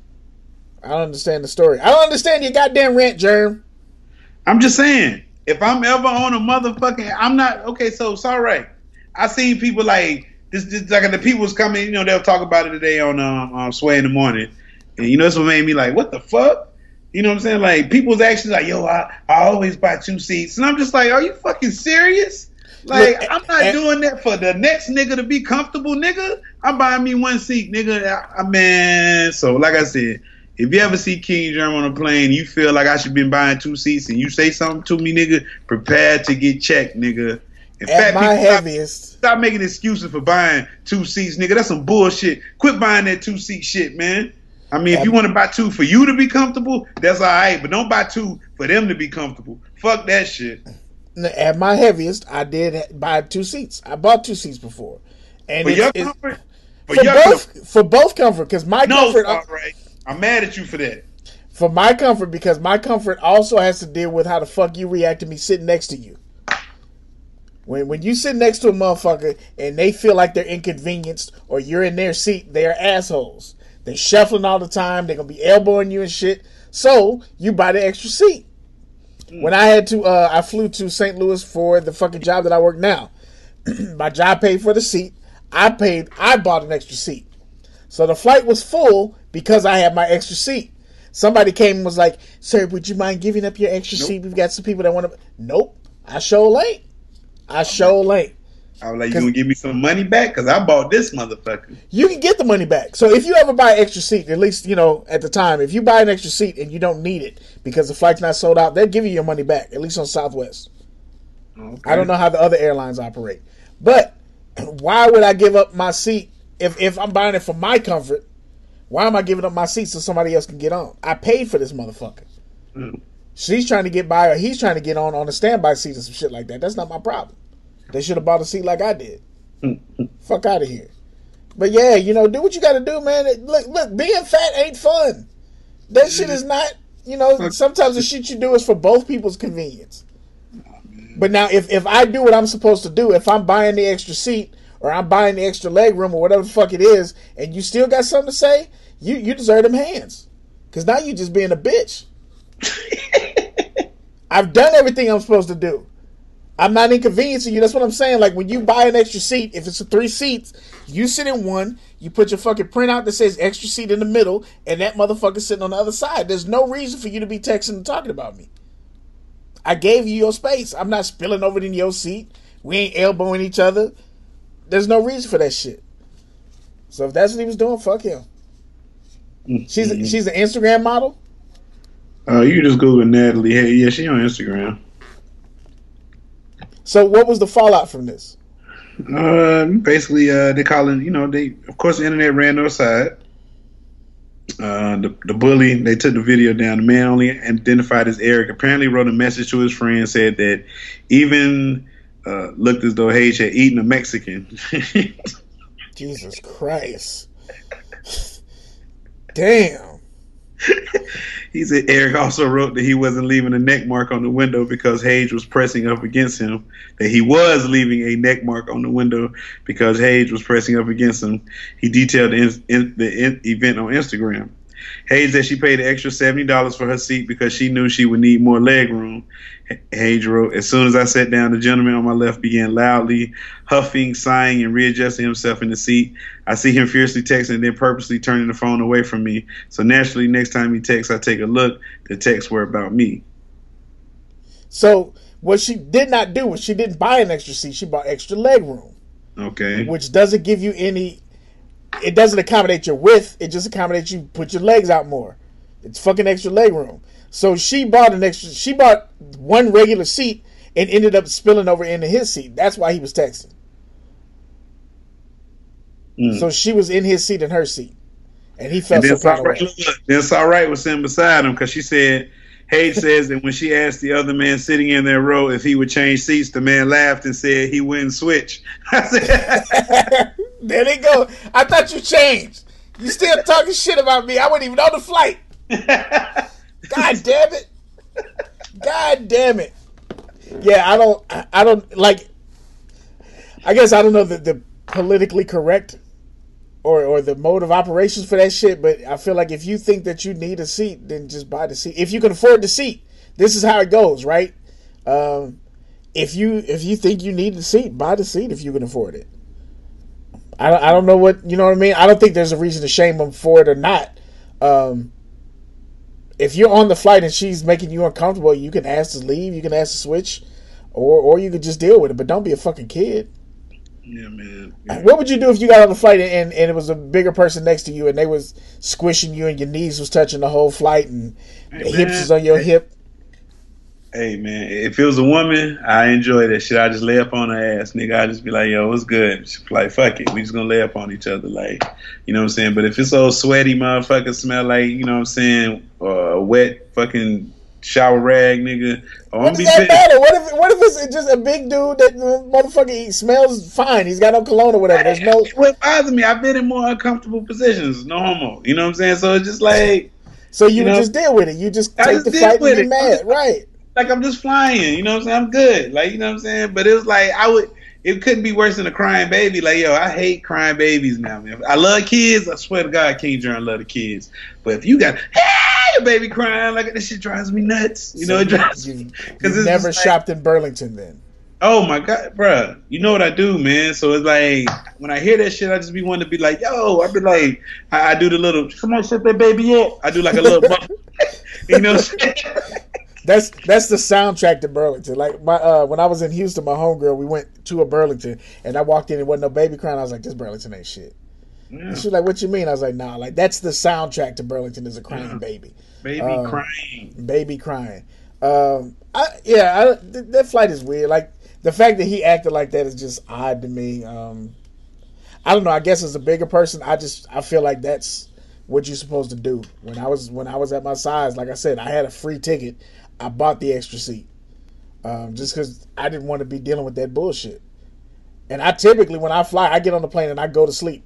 I don't understand the story. I don't understand your goddamn rant, Germ. I'm just saying, if I'm ever on a motherfucking, I'm not okay. So it's all right. I seen people like this. This like the people was coming. You know, they'll talk about it today on um, on Sway in the morning, and you know, this what made me like, what the fuck? You know what I'm saying? Like people's actually like, yo, I, I always buy two seats, and I'm just like, are you fucking serious? Like, Look, I'm not and, doing that for the next nigga to be comfortable, nigga. I'm buying me one seat, nigga. I, I man, so like I said. If you ever see King Germ on a plane, you feel like I should be buying two seats, and you say something to me, nigga, prepare to get checked, nigga. And At my heaviest. Stop, stop making excuses for buying two seats, nigga. That's some bullshit. Quit buying that two seat shit, man. I mean, if you want to buy two for you to be comfortable, that's all right, but don't buy two for them to be comfortable. Fuck that shit. At my heaviest, I did buy two seats. I bought two seats before, and for it's, your it's, comfort, for, for both comfort. for both comfort, because my no, comfort. All right. I'm mad at you for that. For my comfort, because my comfort also has to deal with how the fuck you react to me sitting next to you. When when you sit next to a motherfucker and they feel like they're inconvenienced or you're in their seat, they are assholes. They're shuffling all the time. They're going to be elbowing you and shit. So you buy the extra seat. Mm. When I had to, uh, I flew to Saint Louis for the fucking job that I work now. My job paid for the seat. I paid, I bought an extra seat. So the flight was full because I had my extra seat. Somebody came and was like, sir, would you mind giving up your extra nope. seat? We've got some people that want to. Nope. I show late. I show late. I was like, you going to give me some money back? Because I bought this motherfucker. You can get the money back. So if you ever buy an extra seat, at least, you know, at the time, if you buy an extra seat and you don't need it because the flight's not sold out, they'll give you your money back, at least on Southwest. Okay. I don't know how the other airlines operate. But why would I give up my seat? If if I'm buying it for my comfort, why am I giving up my seat so somebody else can get on? I paid for this motherfucker. Mm. She's trying to get by, or he's trying to get on on a standby seat or some shit like that. That's not my problem. They should have bought a seat like I did. Fuck out of here. But yeah, you know, do what you got to do, man. It, look, look, being fat ain't fun. That mm. shit is not. You know, sometimes the shit you do is for both people's convenience. But now, if if I do what I'm supposed to do, if I'm buying the extra seat, or I'm buying the extra leg room or whatever the fuck it is, and you still got something to say, you, you deserve them hands. Because now you just being a bitch. I've done everything I'm supposed to do. I'm not inconveniencing you. That's what I'm saying. Like, when you buy an extra seat, if it's a three seats, you sit in one, you put your fucking printout that says extra seat in the middle, and that motherfucker's sitting on the other side. There's no reason for you to be texting and talking about me. I gave you your space. I'm not spilling over in your seat. We ain't elbowing each other. There's no reason for that shit. So if that's what he was doing, fuck him. Mm-hmm. She's a, she's an Instagram model? Oh, uh, you just Google Natalie. Hey, yeah, she on Instagram. So what was the fallout from this? Uh, basically, uh, they calling, you know, they, of course, the internet ran their side. Uh, the, the bully, they took the video down. The man only identified as Eric. Apparently wrote a message to his friend, said that even uh, looked as though Hage had eaten a Mexican. Jesus Christ. Damn. He said Eric also wrote that he wasn't leaving a neck mark on the window because Hage was pressing up against him. That he was leaving a neck mark on the window because Hage was pressing up against him. He detailed the, in, in, the in, event on Instagram. Hage said she paid an extra seventy dollars for her seat because she knew she would need more leg room. Hage wrote, as soon as I sat down, the gentleman on my left began loudly huffing, sighing, and readjusting himself in the seat. I see him fiercely texting and then purposely turning the phone away from me. So naturally, next time he texts, I take a look. The texts were about me. So what she did not do was she didn't buy an extra seat. She bought extra leg room. Okay. Which doesn't give you any... It doesn't accommodate your width. It just accommodates you put your legs out more. It's fucking extra leg room. So she bought an extra... She bought one regular seat and ended up spilling over into his seat. That's why he was texting. Mm. So she was in his seat and her seat. And he felt and some kind of right, way. Then Saw Right was sitting beside him because she said... Hage says that when she asked the other man sitting in their row if he would change seats, the man laughed and said he wouldn't switch. I said, there they go. I thought you changed. You still talking shit about me. I wasn't even on the flight. God damn it. God damn it. Yeah, I don't, I, I don't, like, I guess I don't know the, the politically correct or, or the mode of operations for that shit, but I feel like if you think that you need a seat, then just buy the seat. If you can afford the seat, this is how it goes, right? Um, if you if you think you need the seat, buy the seat if you can afford it. I don't, I don't know what, you know what I mean? I don't think there's a reason to shame them for it or not. Um, if you're on the flight and she's making you uncomfortable, you can ask to leave, you can ask to switch, or or you could just deal with it, but don't be a fucking kid. Yeah, man. Yeah. What would you do if you got on the flight and, and it was a bigger person next to you and they was squishing you and your knees was touching the whole flight and hey, the hips was on your hey, hip? Hey, man, if it was a woman, I enjoy that shit. I just lay up on her ass, nigga. I just be like, yo, what's good? She's like, fuck it. We just gonna lay up on each other, like, you know what I'm saying? But if it's old sweaty motherfucker smell like, you know what I'm saying, uh, wet fucking shower rag, nigga. Oh, what does that matter? What if what if it's just a big dude that motherfucker he smells fine? He's got no cologne or whatever. There's no. What bothers me? I've been in more uncomfortable positions. No homo. You know what I'm saying? So it's just like. So you, you would know, just deal with it. You just I take just the fight and be it. mad, just, right? Like I'm just flying. You know what I'm saying? I'm good. Like, you know what I'm saying? But it was like I would. It couldn't be worse than a crying baby. Like, yo, I hate crying babies now, man. I love kids. I swear to God, King John love the kids. But if you got, hey, a baby crying, like this shit drives me nuts. You so know, it drives you, me. Because it's never shopped like, in Burlington then. Oh my God, bro. You know what I do, man. So it's like when I hear that shit, I just be wanting to be like, yo. I be like, I, I do the little, come on, shut that baby up. I do like a little, you know what I'm saying? That's that's the soundtrack to Burlington. Like my uh, when I was in Houston, my homegirl, we went to a Burlington, and I walked in and wasn't no baby crying. I was like, "This Burlington ain't shit." Yeah. And she was like, "What you mean?" I was like, "Nah, like that's the soundtrack to Burlington is a crying yeah. baby, baby um, crying, baby crying." Um, I, yeah, I, th- that flight is weird. Like the fact that he acted like that is just odd to me. Um, I don't know. I guess as a bigger person, I just I feel like that's what you're supposed to do. When I was when I was at my size, like I said, I had a free ticket. I bought the extra seat um, just because I didn't want to be dealing with that bullshit. And I typically, when I fly, I get on the plane and I go to sleep.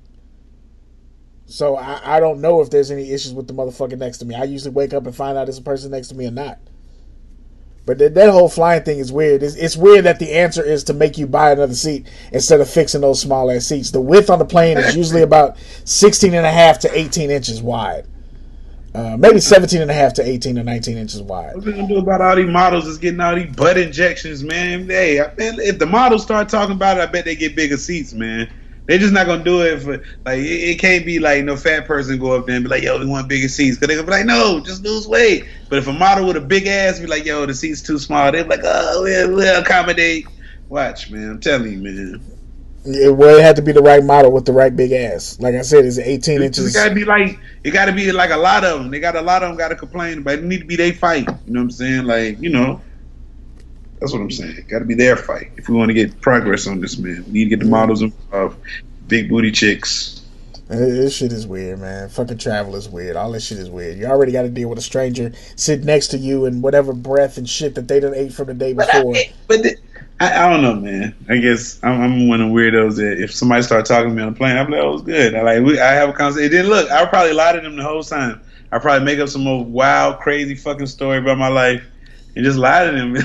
So I, I don't know if there's any issues with the motherfucker next to me. I usually wake up and find out there's a person next to me or not. But that, that whole flying thing is weird. It's, it's weird that the answer is to make you buy another seat instead of fixing those small ass seats. The width on the plane is usually about sixteen and a half to eighteen inches wide. Uh, maybe seventeen and a half to eighteen or nineteen inches wide. What they gonna do about all these models is getting all these butt injections, man? Hey, I, man, if the models start talking about it, I bet they get bigger seats, man. They're just not gonna do it for like it, it can't be like no fat person go up there and be like, yo, we want bigger seats, because they're gonna be like, no, just lose weight. But if a model with a big ass be like, yo, the seat's too small, they're like, oh, we'll, we'll accommodate. Watch, man, I'm telling you, man. Yeah, well, it had to be the right model with the right big ass. Like I said, it's eighteen it, inches. It gotta be like it gotta be like a lot of them. They got a lot of them gotta complain, but it need to be their fight. You know what I'm saying? Like, you know. That's what I'm saying. It got to be their fight if we want to get progress on this, man. We need to get the models involved. Big booty chicks. This shit is weird, man. Fucking travel is weird. All this shit is weird. You already got to deal with a stranger sitting next to you and whatever breath and shit that they done ate from the day before. But, I, but the, I, I don't know, man. I guess I'm, I'm one of the weirdos that if somebody start talking to me on the plane, I'm like, oh, it's good. I like, we, I have a conversation. Then look, I would probably lie to them the whole time. I probably make up some more wild, crazy fucking story about my life and just lie to them.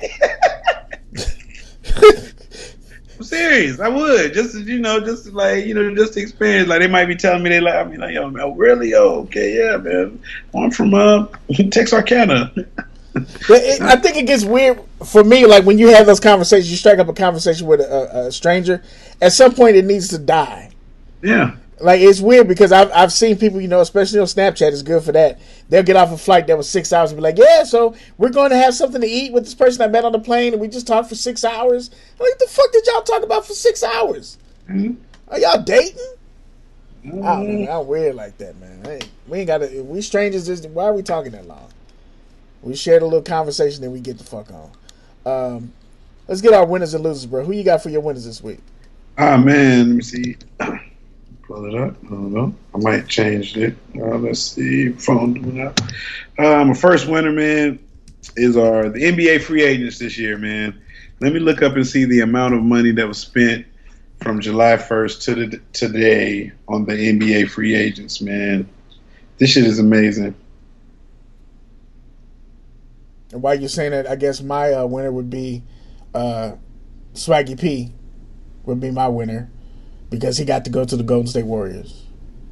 I'm serious. I would just you know, just like you know, just to experience. Like they might be telling me they like. I mean, like, yo, man, really? Oh, okay, yeah, man. I'm from uh, Texarkana. It, I think it gets weird for me. Like when you have those conversations, you strike up a conversation with a, a stranger. At some point, it needs to die. Yeah. Like it's weird because I've I've seen people, you know, especially on Snapchat, is good for that. They'll get off a flight that was six hours and be like, yeah, so we're going to have something to eat with this person I met on the plane, and we just talked for six hours. I'm like, the fuck did y'all talk about for six hours? Mm-hmm. Are y'all dating? Mm-hmm. I don't know. I'm weird like that, man. Hey, we ain't got to. If we strangers, just why are we talking that long? We shared a little conversation, then we get the fuck on. Um, let's get our winners and losers, bro. Who you got for your winners this week? Ah, man, let me see. Pull it up. I don't know. I might change it. Uh, let's see. Phone doing that. Uh, my first winner, man, is our the N B A free agents this year, man. Let me look up and see the amount of money that was spent from July first to the, today on the N B A free agents, man. This shit is amazing. And while you're saying that, I guess my uh, winner would be uh, Swaggy P would be my winner. Because he got to go to the Golden State Warriors,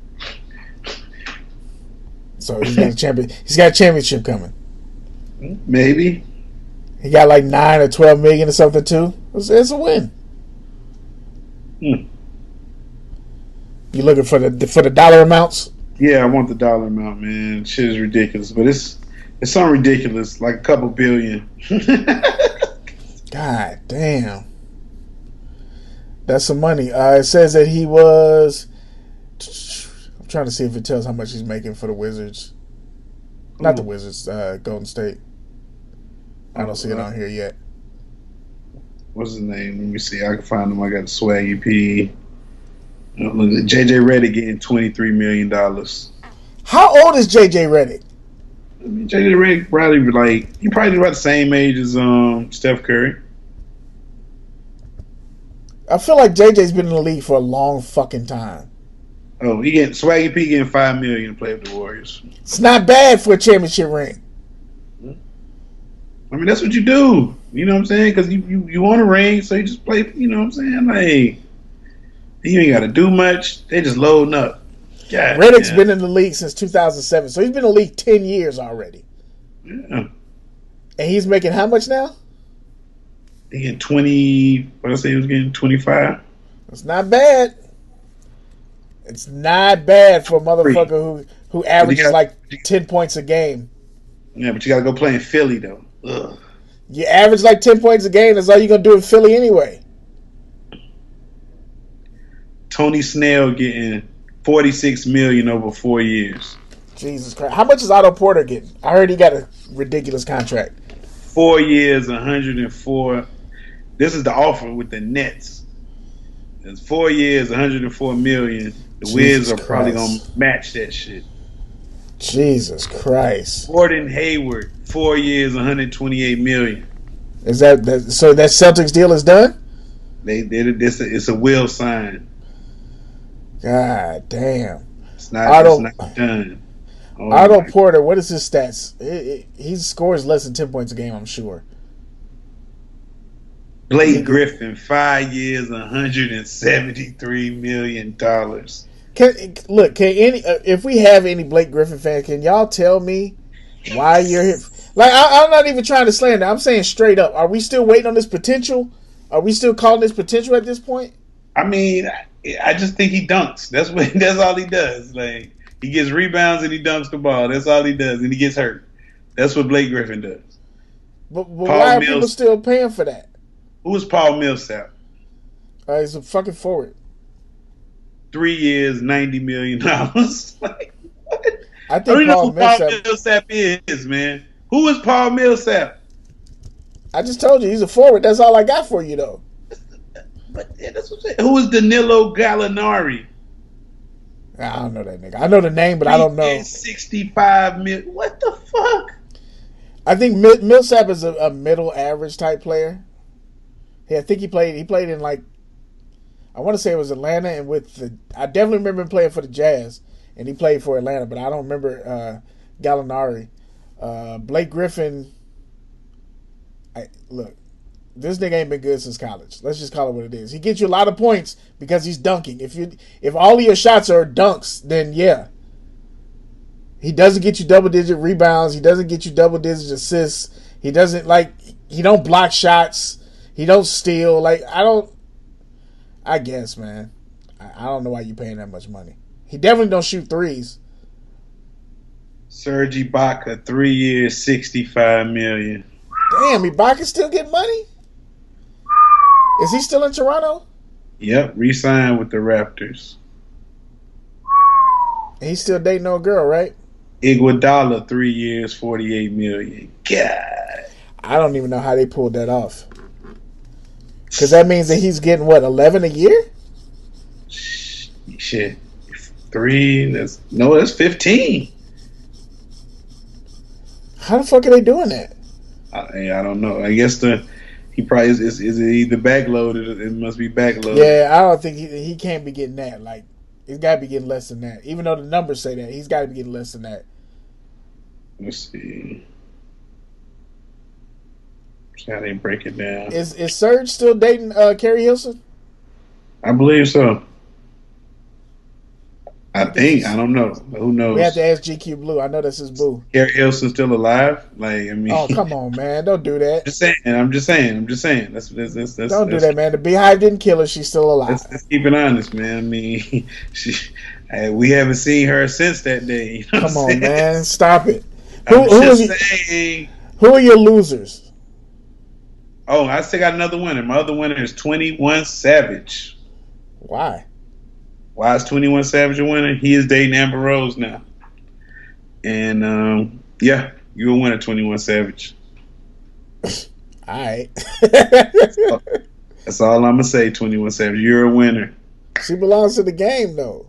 so he's got a champion. He's got a championship coming. Maybe he got like nine or twelve million or something too. It's, it's a win. Hmm. You looking for the for the dollar amounts? Yeah, I want the dollar amount, man. Shit is ridiculous, but it's it's something ridiculous, like a couple billion. God damn. That's some money. Uh, it says that he was. I'm trying to see if it tells how much he's making for the Wizards. Not the Wizards, uh, Golden State. I don't see it on here yet. What's his name? Let me see. I can find him. I got Swaggy P. Look at J J Redick getting twenty-three million dollars. How old is J J Redick? I mean, J J Redick probably like he probably about the same age as um Steph Curry. I feel like J J's been in the league for a long fucking time. Oh, he getting Swaggy P getting five million to play with the Warriors. It's not bad for a championship ring. I mean, that's what you do. You know what I'm saying? Because you, you you want a ring, so you just play. You know what I'm saying? Like you ain't got to do much. They just loading up. God, Redick's yeah. been in the league since two thousand seven, so he's been in the league ten years already. Yeah. And he's making how much now? He getting twenty. What I say? He was getting twenty-five. It's not bad. It's not bad for a motherfucker who who averages got, like ten points a game. Yeah, but you got to go play in Philly though. Ugh. You average like ten points a game. That's all you're gonna do in Philly anyway. Tony Snell getting forty-six million over four years. Jesus Christ! How much is Otto Porter getting? I heard he got a ridiculous contract. Four years, one hundred and four. This is the offer with the Nets. It's four years, one hundred and four million. The Jesus Wiz are Christ. probably gonna match that shit. Jesus Christ! Gordon Hayward, four years, one hundred twenty-eight million. Is that, that so? That Celtics deal is done? They did this. It's a will sign. God damn! It's not. Otto, it's not done. Oh Otto my. Porter, what is his stats? He, he scores less than ten points a game, I'm sure. Blake Griffin, five years, one hundred seventy-three million dollars. Can look? Can any? Uh, if we have any Blake Griffin fans, can y'all tell me why you're here? Like, I, I'm not even trying to slander. I'm saying straight up. Are we still waiting on this potential? Are we still calling this potential at this point? I mean, I just think he dunks. That's what. That's all he does. Like, he gets rebounds and he dunks the ball. That's all he does, and he gets hurt. That's what Blake Griffin does. But, but why are Mills, people still paying for that? Who is Paul Millsap? Uh, he's a fucking forward. Three years, ninety million dollars. Like, what? I think I don't Paul know who Paul Millsap, Millsap is, man. Who is Paul Millsap? I just told you he's a forward. That's all I got for you, though. But yeah, that's what I'm saying. Who is Danilo Gallinari? I don't know that nigga. I know the name, but I don't know. Sixty-five million. What the fuck? I think Millsap is a, a middle average type player. Yeah, I think he played. He played in like, I want to say it was Atlanta, and with the. I definitely remember him playing for the Jazz, and he played for Atlanta, but I don't remember uh, Gallinari. Uh, Blake Griffin. I look, this nigga ain't been good since college. Let's just call it what it is. He gets you a lot of points because he's dunking. If you if all of your shots are dunks, then yeah. He doesn't get you double digit rebounds. He doesn't get you double digit assists. He doesn't like. He don't block shots. He don't steal. Like, I don't. I guess, man. I, I don't know why you paying that much money. He definitely don't shoot threes. Serge Ibaka, three years, sixty-five million. Damn, Ibaka still getting money? Is he still in Toronto? Yep, re-signed with the Raptors. And he's still dating no girl, right? Iguodala, three years, forty-eight million. God, I don't even know how they pulled that off. Because that means that he's getting, what, eleven a year? Shit. Three, that's, no, that's fifteen. How the fuck are they doing that? I, I don't know. I guess the he probably is, is, is either backloaded. It must be backloaded. Yeah, I don't think he he can't be getting that. Like, he's got to be getting less than that. Even though the numbers say that, he's got to be getting less than that. Let's see. See how they break it down. Is is Serge still dating uh, Carrie Hilson? I believe so. I think. I don't know. Who knows? We have to ask G Q Blue. I know that's his boo. Gary Hilson still alive? Like, I mean. Oh, come on, man! Don't do that. Just saying. I'm just saying. I'm just saying. That's, that's, that's, that's Don't that's, do that, man. The Beehive didn't kill her. She's still alive. Let's, let's keep it honest, man. I mean, she, uh, we haven't seen her since that day. You know Come on, saying? man! Stop it. Who, I'm who, just are saying. you, who are your losers? Oh, I still got another winner. My other winner is twenty-one Savage. Why? Why is twenty-one Savage a winner? He is dating Amber Rose now. And, um, yeah, you're a winner, twenty-one Savage. All right. That's all I'm going to say, twenty-one Savage. You're a winner. She belongs to the game, though.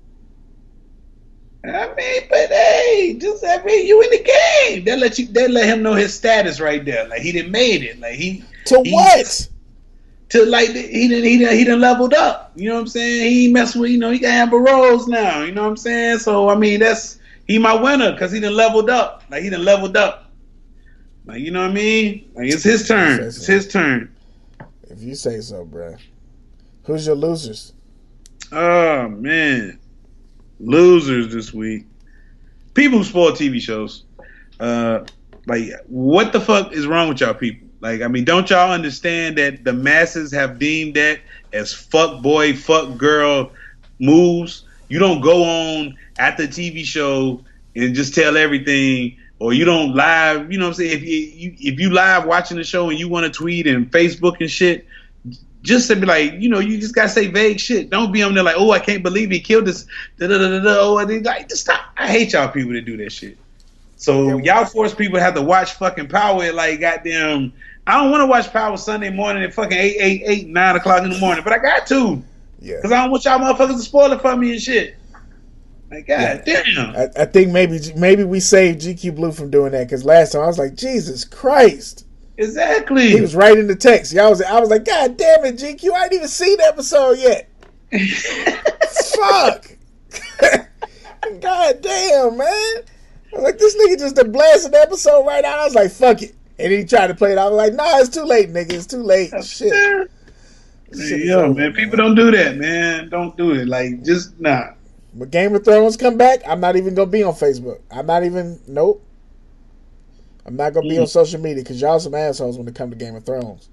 I mean, but hey, just I mean, you in the game. They let you. They let him know his status right there. Like he didn't made it. Like he to he, what? To like he didn't he didn't he didn't leveled up. You know what I'm saying? He messed with you know he got Amber Rose now. You know what I'm saying? So I mean that's he my winner because he done leveled up. Like he done leveled up. Like you know what I mean? Like it's his turn. So. It's his turn. If you say so, bro. Who's your losers? Oh man. Losers this week. People who spoil T V shows. Uh, like, what the fuck is wrong with y'all people? Like, I mean, don't y'all understand that the masses have deemed that as fuck boy, fuck girl moves? You don't go on at the T V show and just tell everything, or you don't live. You know what I'm saying? If you, you if you live watching the show and you want to tweet and Facebook and shit. Just to be like, you know, you just gotta say vague shit. Don't be on there like, oh, I can't believe he killed this. Da da da da. da. Oh, I did like just stop. I hate y'all people that do that shit. So y'all force people to have to watch fucking Power at like goddamn. I don't want to watch Power Sunday morning at fucking eight, eight, eight, nine o'clock in the morning, but I got to. Yeah. Because I don't want y'all motherfuckers to spoil it for me and shit. Like, god yeah. damn. I, I think maybe maybe we saved G Q Blue from doing that because last time I was like, Jesus Christ. Exactly. He was writing the text. Y'all was, I was like, God damn it, G Q, I didn't even see the episode yet. Fuck. God damn, man. I was like, this nigga just a blasting episode right now. I was like, fuck it. And he tried to play it. I was like, nah, it's too late, nigga. It's too late. Shit. Man, Shit is yo, over, man, people don't do that, man. Don't do it. Like, just nah. When Game of Thrones come back, I'm not even gonna be on Facebook. I'm not even. Nope. I'm not gonna be Mm. on social media because y'all some assholes when it come to Game of Thrones.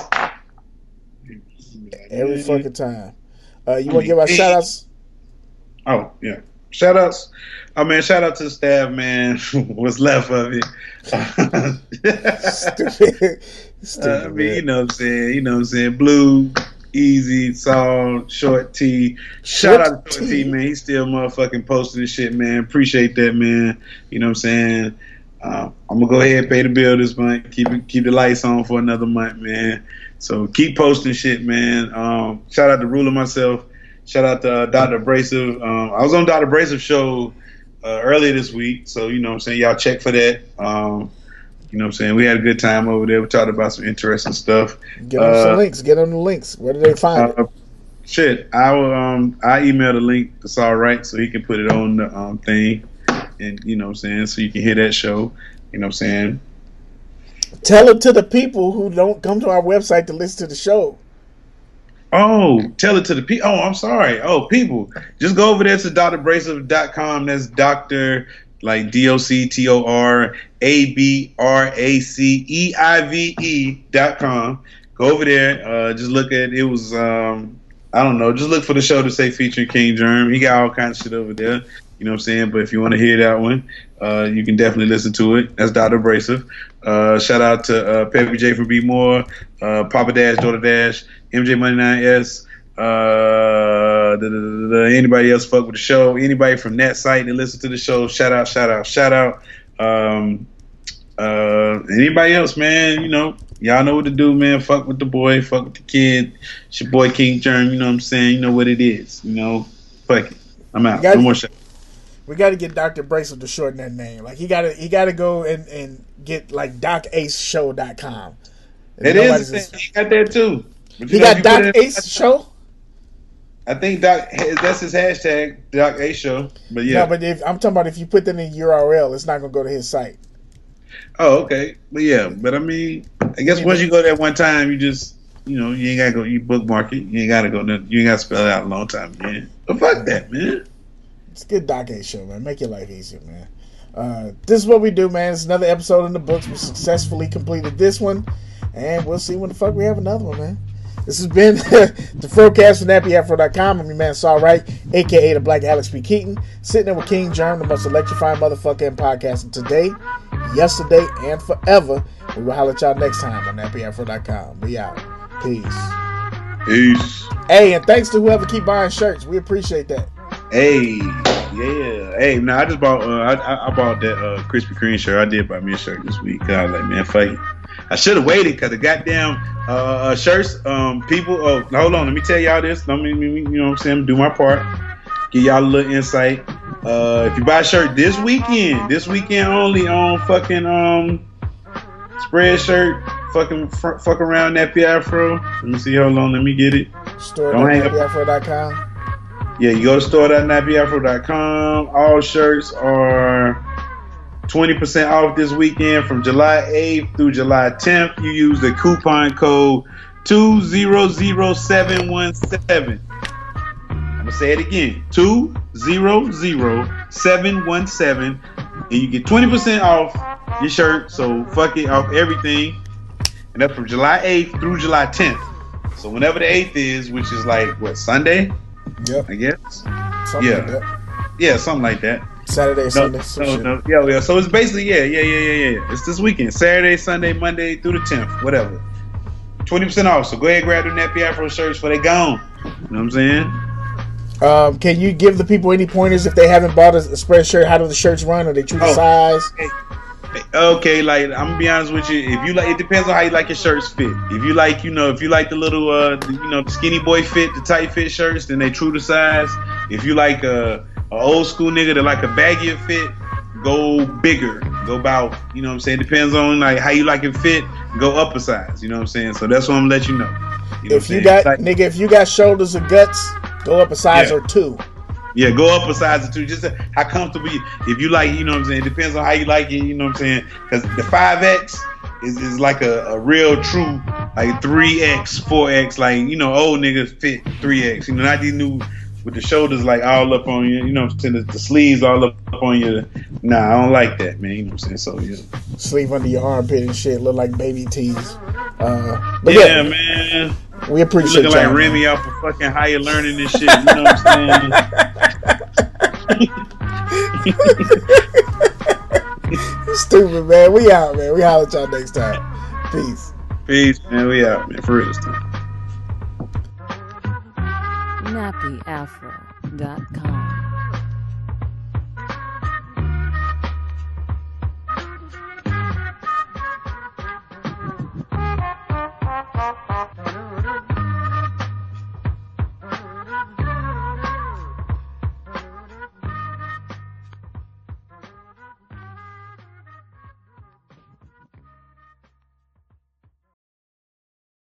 Every Yeah. fucking time. Uh, you want to give our shout outs? Oh, yeah. Shout outs. Oh, man, shout out to the staff, man. What's left of it. Stupid. Stupid, Uh, I mean, man. you know what I'm saying. You know what I'm saying. Blue, Easy, Saul, Short T. Shout Short out to Short T. T, man. He's still motherfucking posting this shit, man. Appreciate that, man. You know what I'm saying. Uh, I'm gonna go ahead and pay the bill this month. Keep it, keep the lights on for another month, man. So keep posting shit, man. Um, shout out to Ruler myself. Shout out to uh, Doctor Abrasive. Um, I was on Doctor Abrasive show uh, earlier this week, so you know what I'm saying. Y'all check for that. Um, you know what I'm saying. We had a good time over there. We talked about some interesting stuff. Get them some Uh, links. Get them the links. Where do they find uh, it? Shit, I will. Um, I emailed the link to Saul Wright so he can put it on the um thing, and you know what I'm saying, so you can hear that show. You know what I'm saying. Tell it to the people who don't come to our website to listen to the show. Oh, tell it to the people. Oh, I'm sorry. Oh, people, just go over there to D R abrasive dot com. That's Doctor like D O C T O R A B R A C E I V E dot com. Go over there. Uh, just look at it. Was um, I don't know. Just look for the show to say featuring King Germ. He got all kinds of shit over there. You know what I'm saying? But if you want to hear that one, uh, you can definitely listen to it. That's Doctor Abrasive. Uh, shout out to uh, Peppy J from B More, uh, Papa Dash, Daughter Dash, M J Money nine S, uh, da, da, da, da, anybody else fuck with the show, anybody from that site that listen to the show, shout out, shout out, shout out. Um, uh, anybody else, man, you know, y'all know what to do, man. Fuck with the boy, fuck with the kid. It's your boy King Germ, you know what I'm saying? You know what it is, you know. Fuck it. I'm out. Got No it. more shit. We got to get Doctor Abrasive to shorten that name. Like he got to, he got to go and, and get like doc ace show dot com. It is. The same. He got that too. But He you know, got if you put Doc it in- Ace Show. I think Doc. That's his hashtag, Doc A Show. But yeah. No, but if I'm talking about if you put that in U R L, it's not gonna go to his site. Oh, okay. But yeah. But I mean, I guess once you go there one time, you just, you know, you ain't gotta go. You bookmark it. You ain't gotta go. You ain't gotta spell it out a long time again. But fuck that, man. It's a good Doc Ace Show, man. Make your life easier, man. Uh, this is what we do, man. It's another episode in the books. We successfully completed this one, and we'll see when the fuck we have another one, man. This has been the Frocast from nappy afro dot com. I'm your man, Saul Wright, a k a the Black Alex P. Keaton, sitting there with King Germ, the most electrifying motherfucker in podcasting today, yesterday, and forever. We will holler at y'all next time on nappy afro dot com. We out. Peace. Peace. Hey, and thanks to whoever keep buying shirts. We appreciate that. Hey, yeah. Hey, no, I just bought. Uh, I, I bought that uh, Krispy Kreme shirt. I did buy me a shirt this week. I was like, man, fuck it. I should have waited because the goddamn uh, uh, shirts. Um, people. Oh, hold on. Let me tell y'all this. Let me, me, you know what I'm saying? Do my part. Give y'all a little insight. Uh, if you buy a shirt this weekend, this weekend only on fucking um spread shirt, fucking fr- fuck around Nappy Afro. Let me see. Hold on. Let me get it. Store Don't hang up. nappy afro dot com. Yeah, you go to store dot nappy afro dot com. All shirts are twenty percent off this weekend from July eighth through July tenth. You use the coupon code two zero zero seven one seven. I'm going to say it again. two zero zero seven one seven. And you get twenty percent off your shirt. So fuck it, off everything. And that's from July eighth through July tenth. So whenever the eighth is, which is like, what, Sunday? Yep. I guess. Something Yeah. like that. Yeah, something like that. Saturday, No, Sunday. some no, shit. no, yeah, yeah. So it's basically, yeah, yeah, yeah, yeah, yeah. It's this weekend, Saturday, Sunday, Monday through the tenth, whatever. Twenty percent off. So go ahead, and grab the Nappy Afro shirts before they gone. You know what I'm saying? Um, can you give the people any pointers if they haven't bought a, a spread shirt? How do the shirts run? Are they true to Oh. size? Okay, like I'm gonna be honest with you. If you like, it depends on how you like your shirts fit. If you like, you know, if you like the little, uh, the, you know, the skinny boy fit, the tight fit shirts, then they true to size. If you like a, a old school nigga that like a baggier fit, go bigger. Go about, you know what I'm saying? Depends on like how you like it fit. Go up a size. You know what I'm saying? So that's what I'm gonna let you know. You know If what I'm you saying? got Like- nigga, if you got shoulders or guts, go up a size Yeah. or two. Yeah, go up a size or two. Just how comfortable you. If you like, you know what I'm saying. It depends on how you like it. You know what I'm saying. Because the five X is, is like a, a real true like three X, four X. Like you know, old niggas fit three X. You know, not these new with the shoulders like all up on you. You know what I'm saying. The, the sleeves all up, up on you. Nah, I don't like that, man. You know what I'm saying. So yeah. Sleeve under your armpit and shit look like baby tees. Uh, but yeah, yeah, man. We appreciate you looking y'all, like Remy off of fucking Higher Learning and shit. You know what I'm saying? Stupid, man. We out, man. We holler at y'all next time. Peace. Peace, man. We out, man. For real this time. nappy afro dot com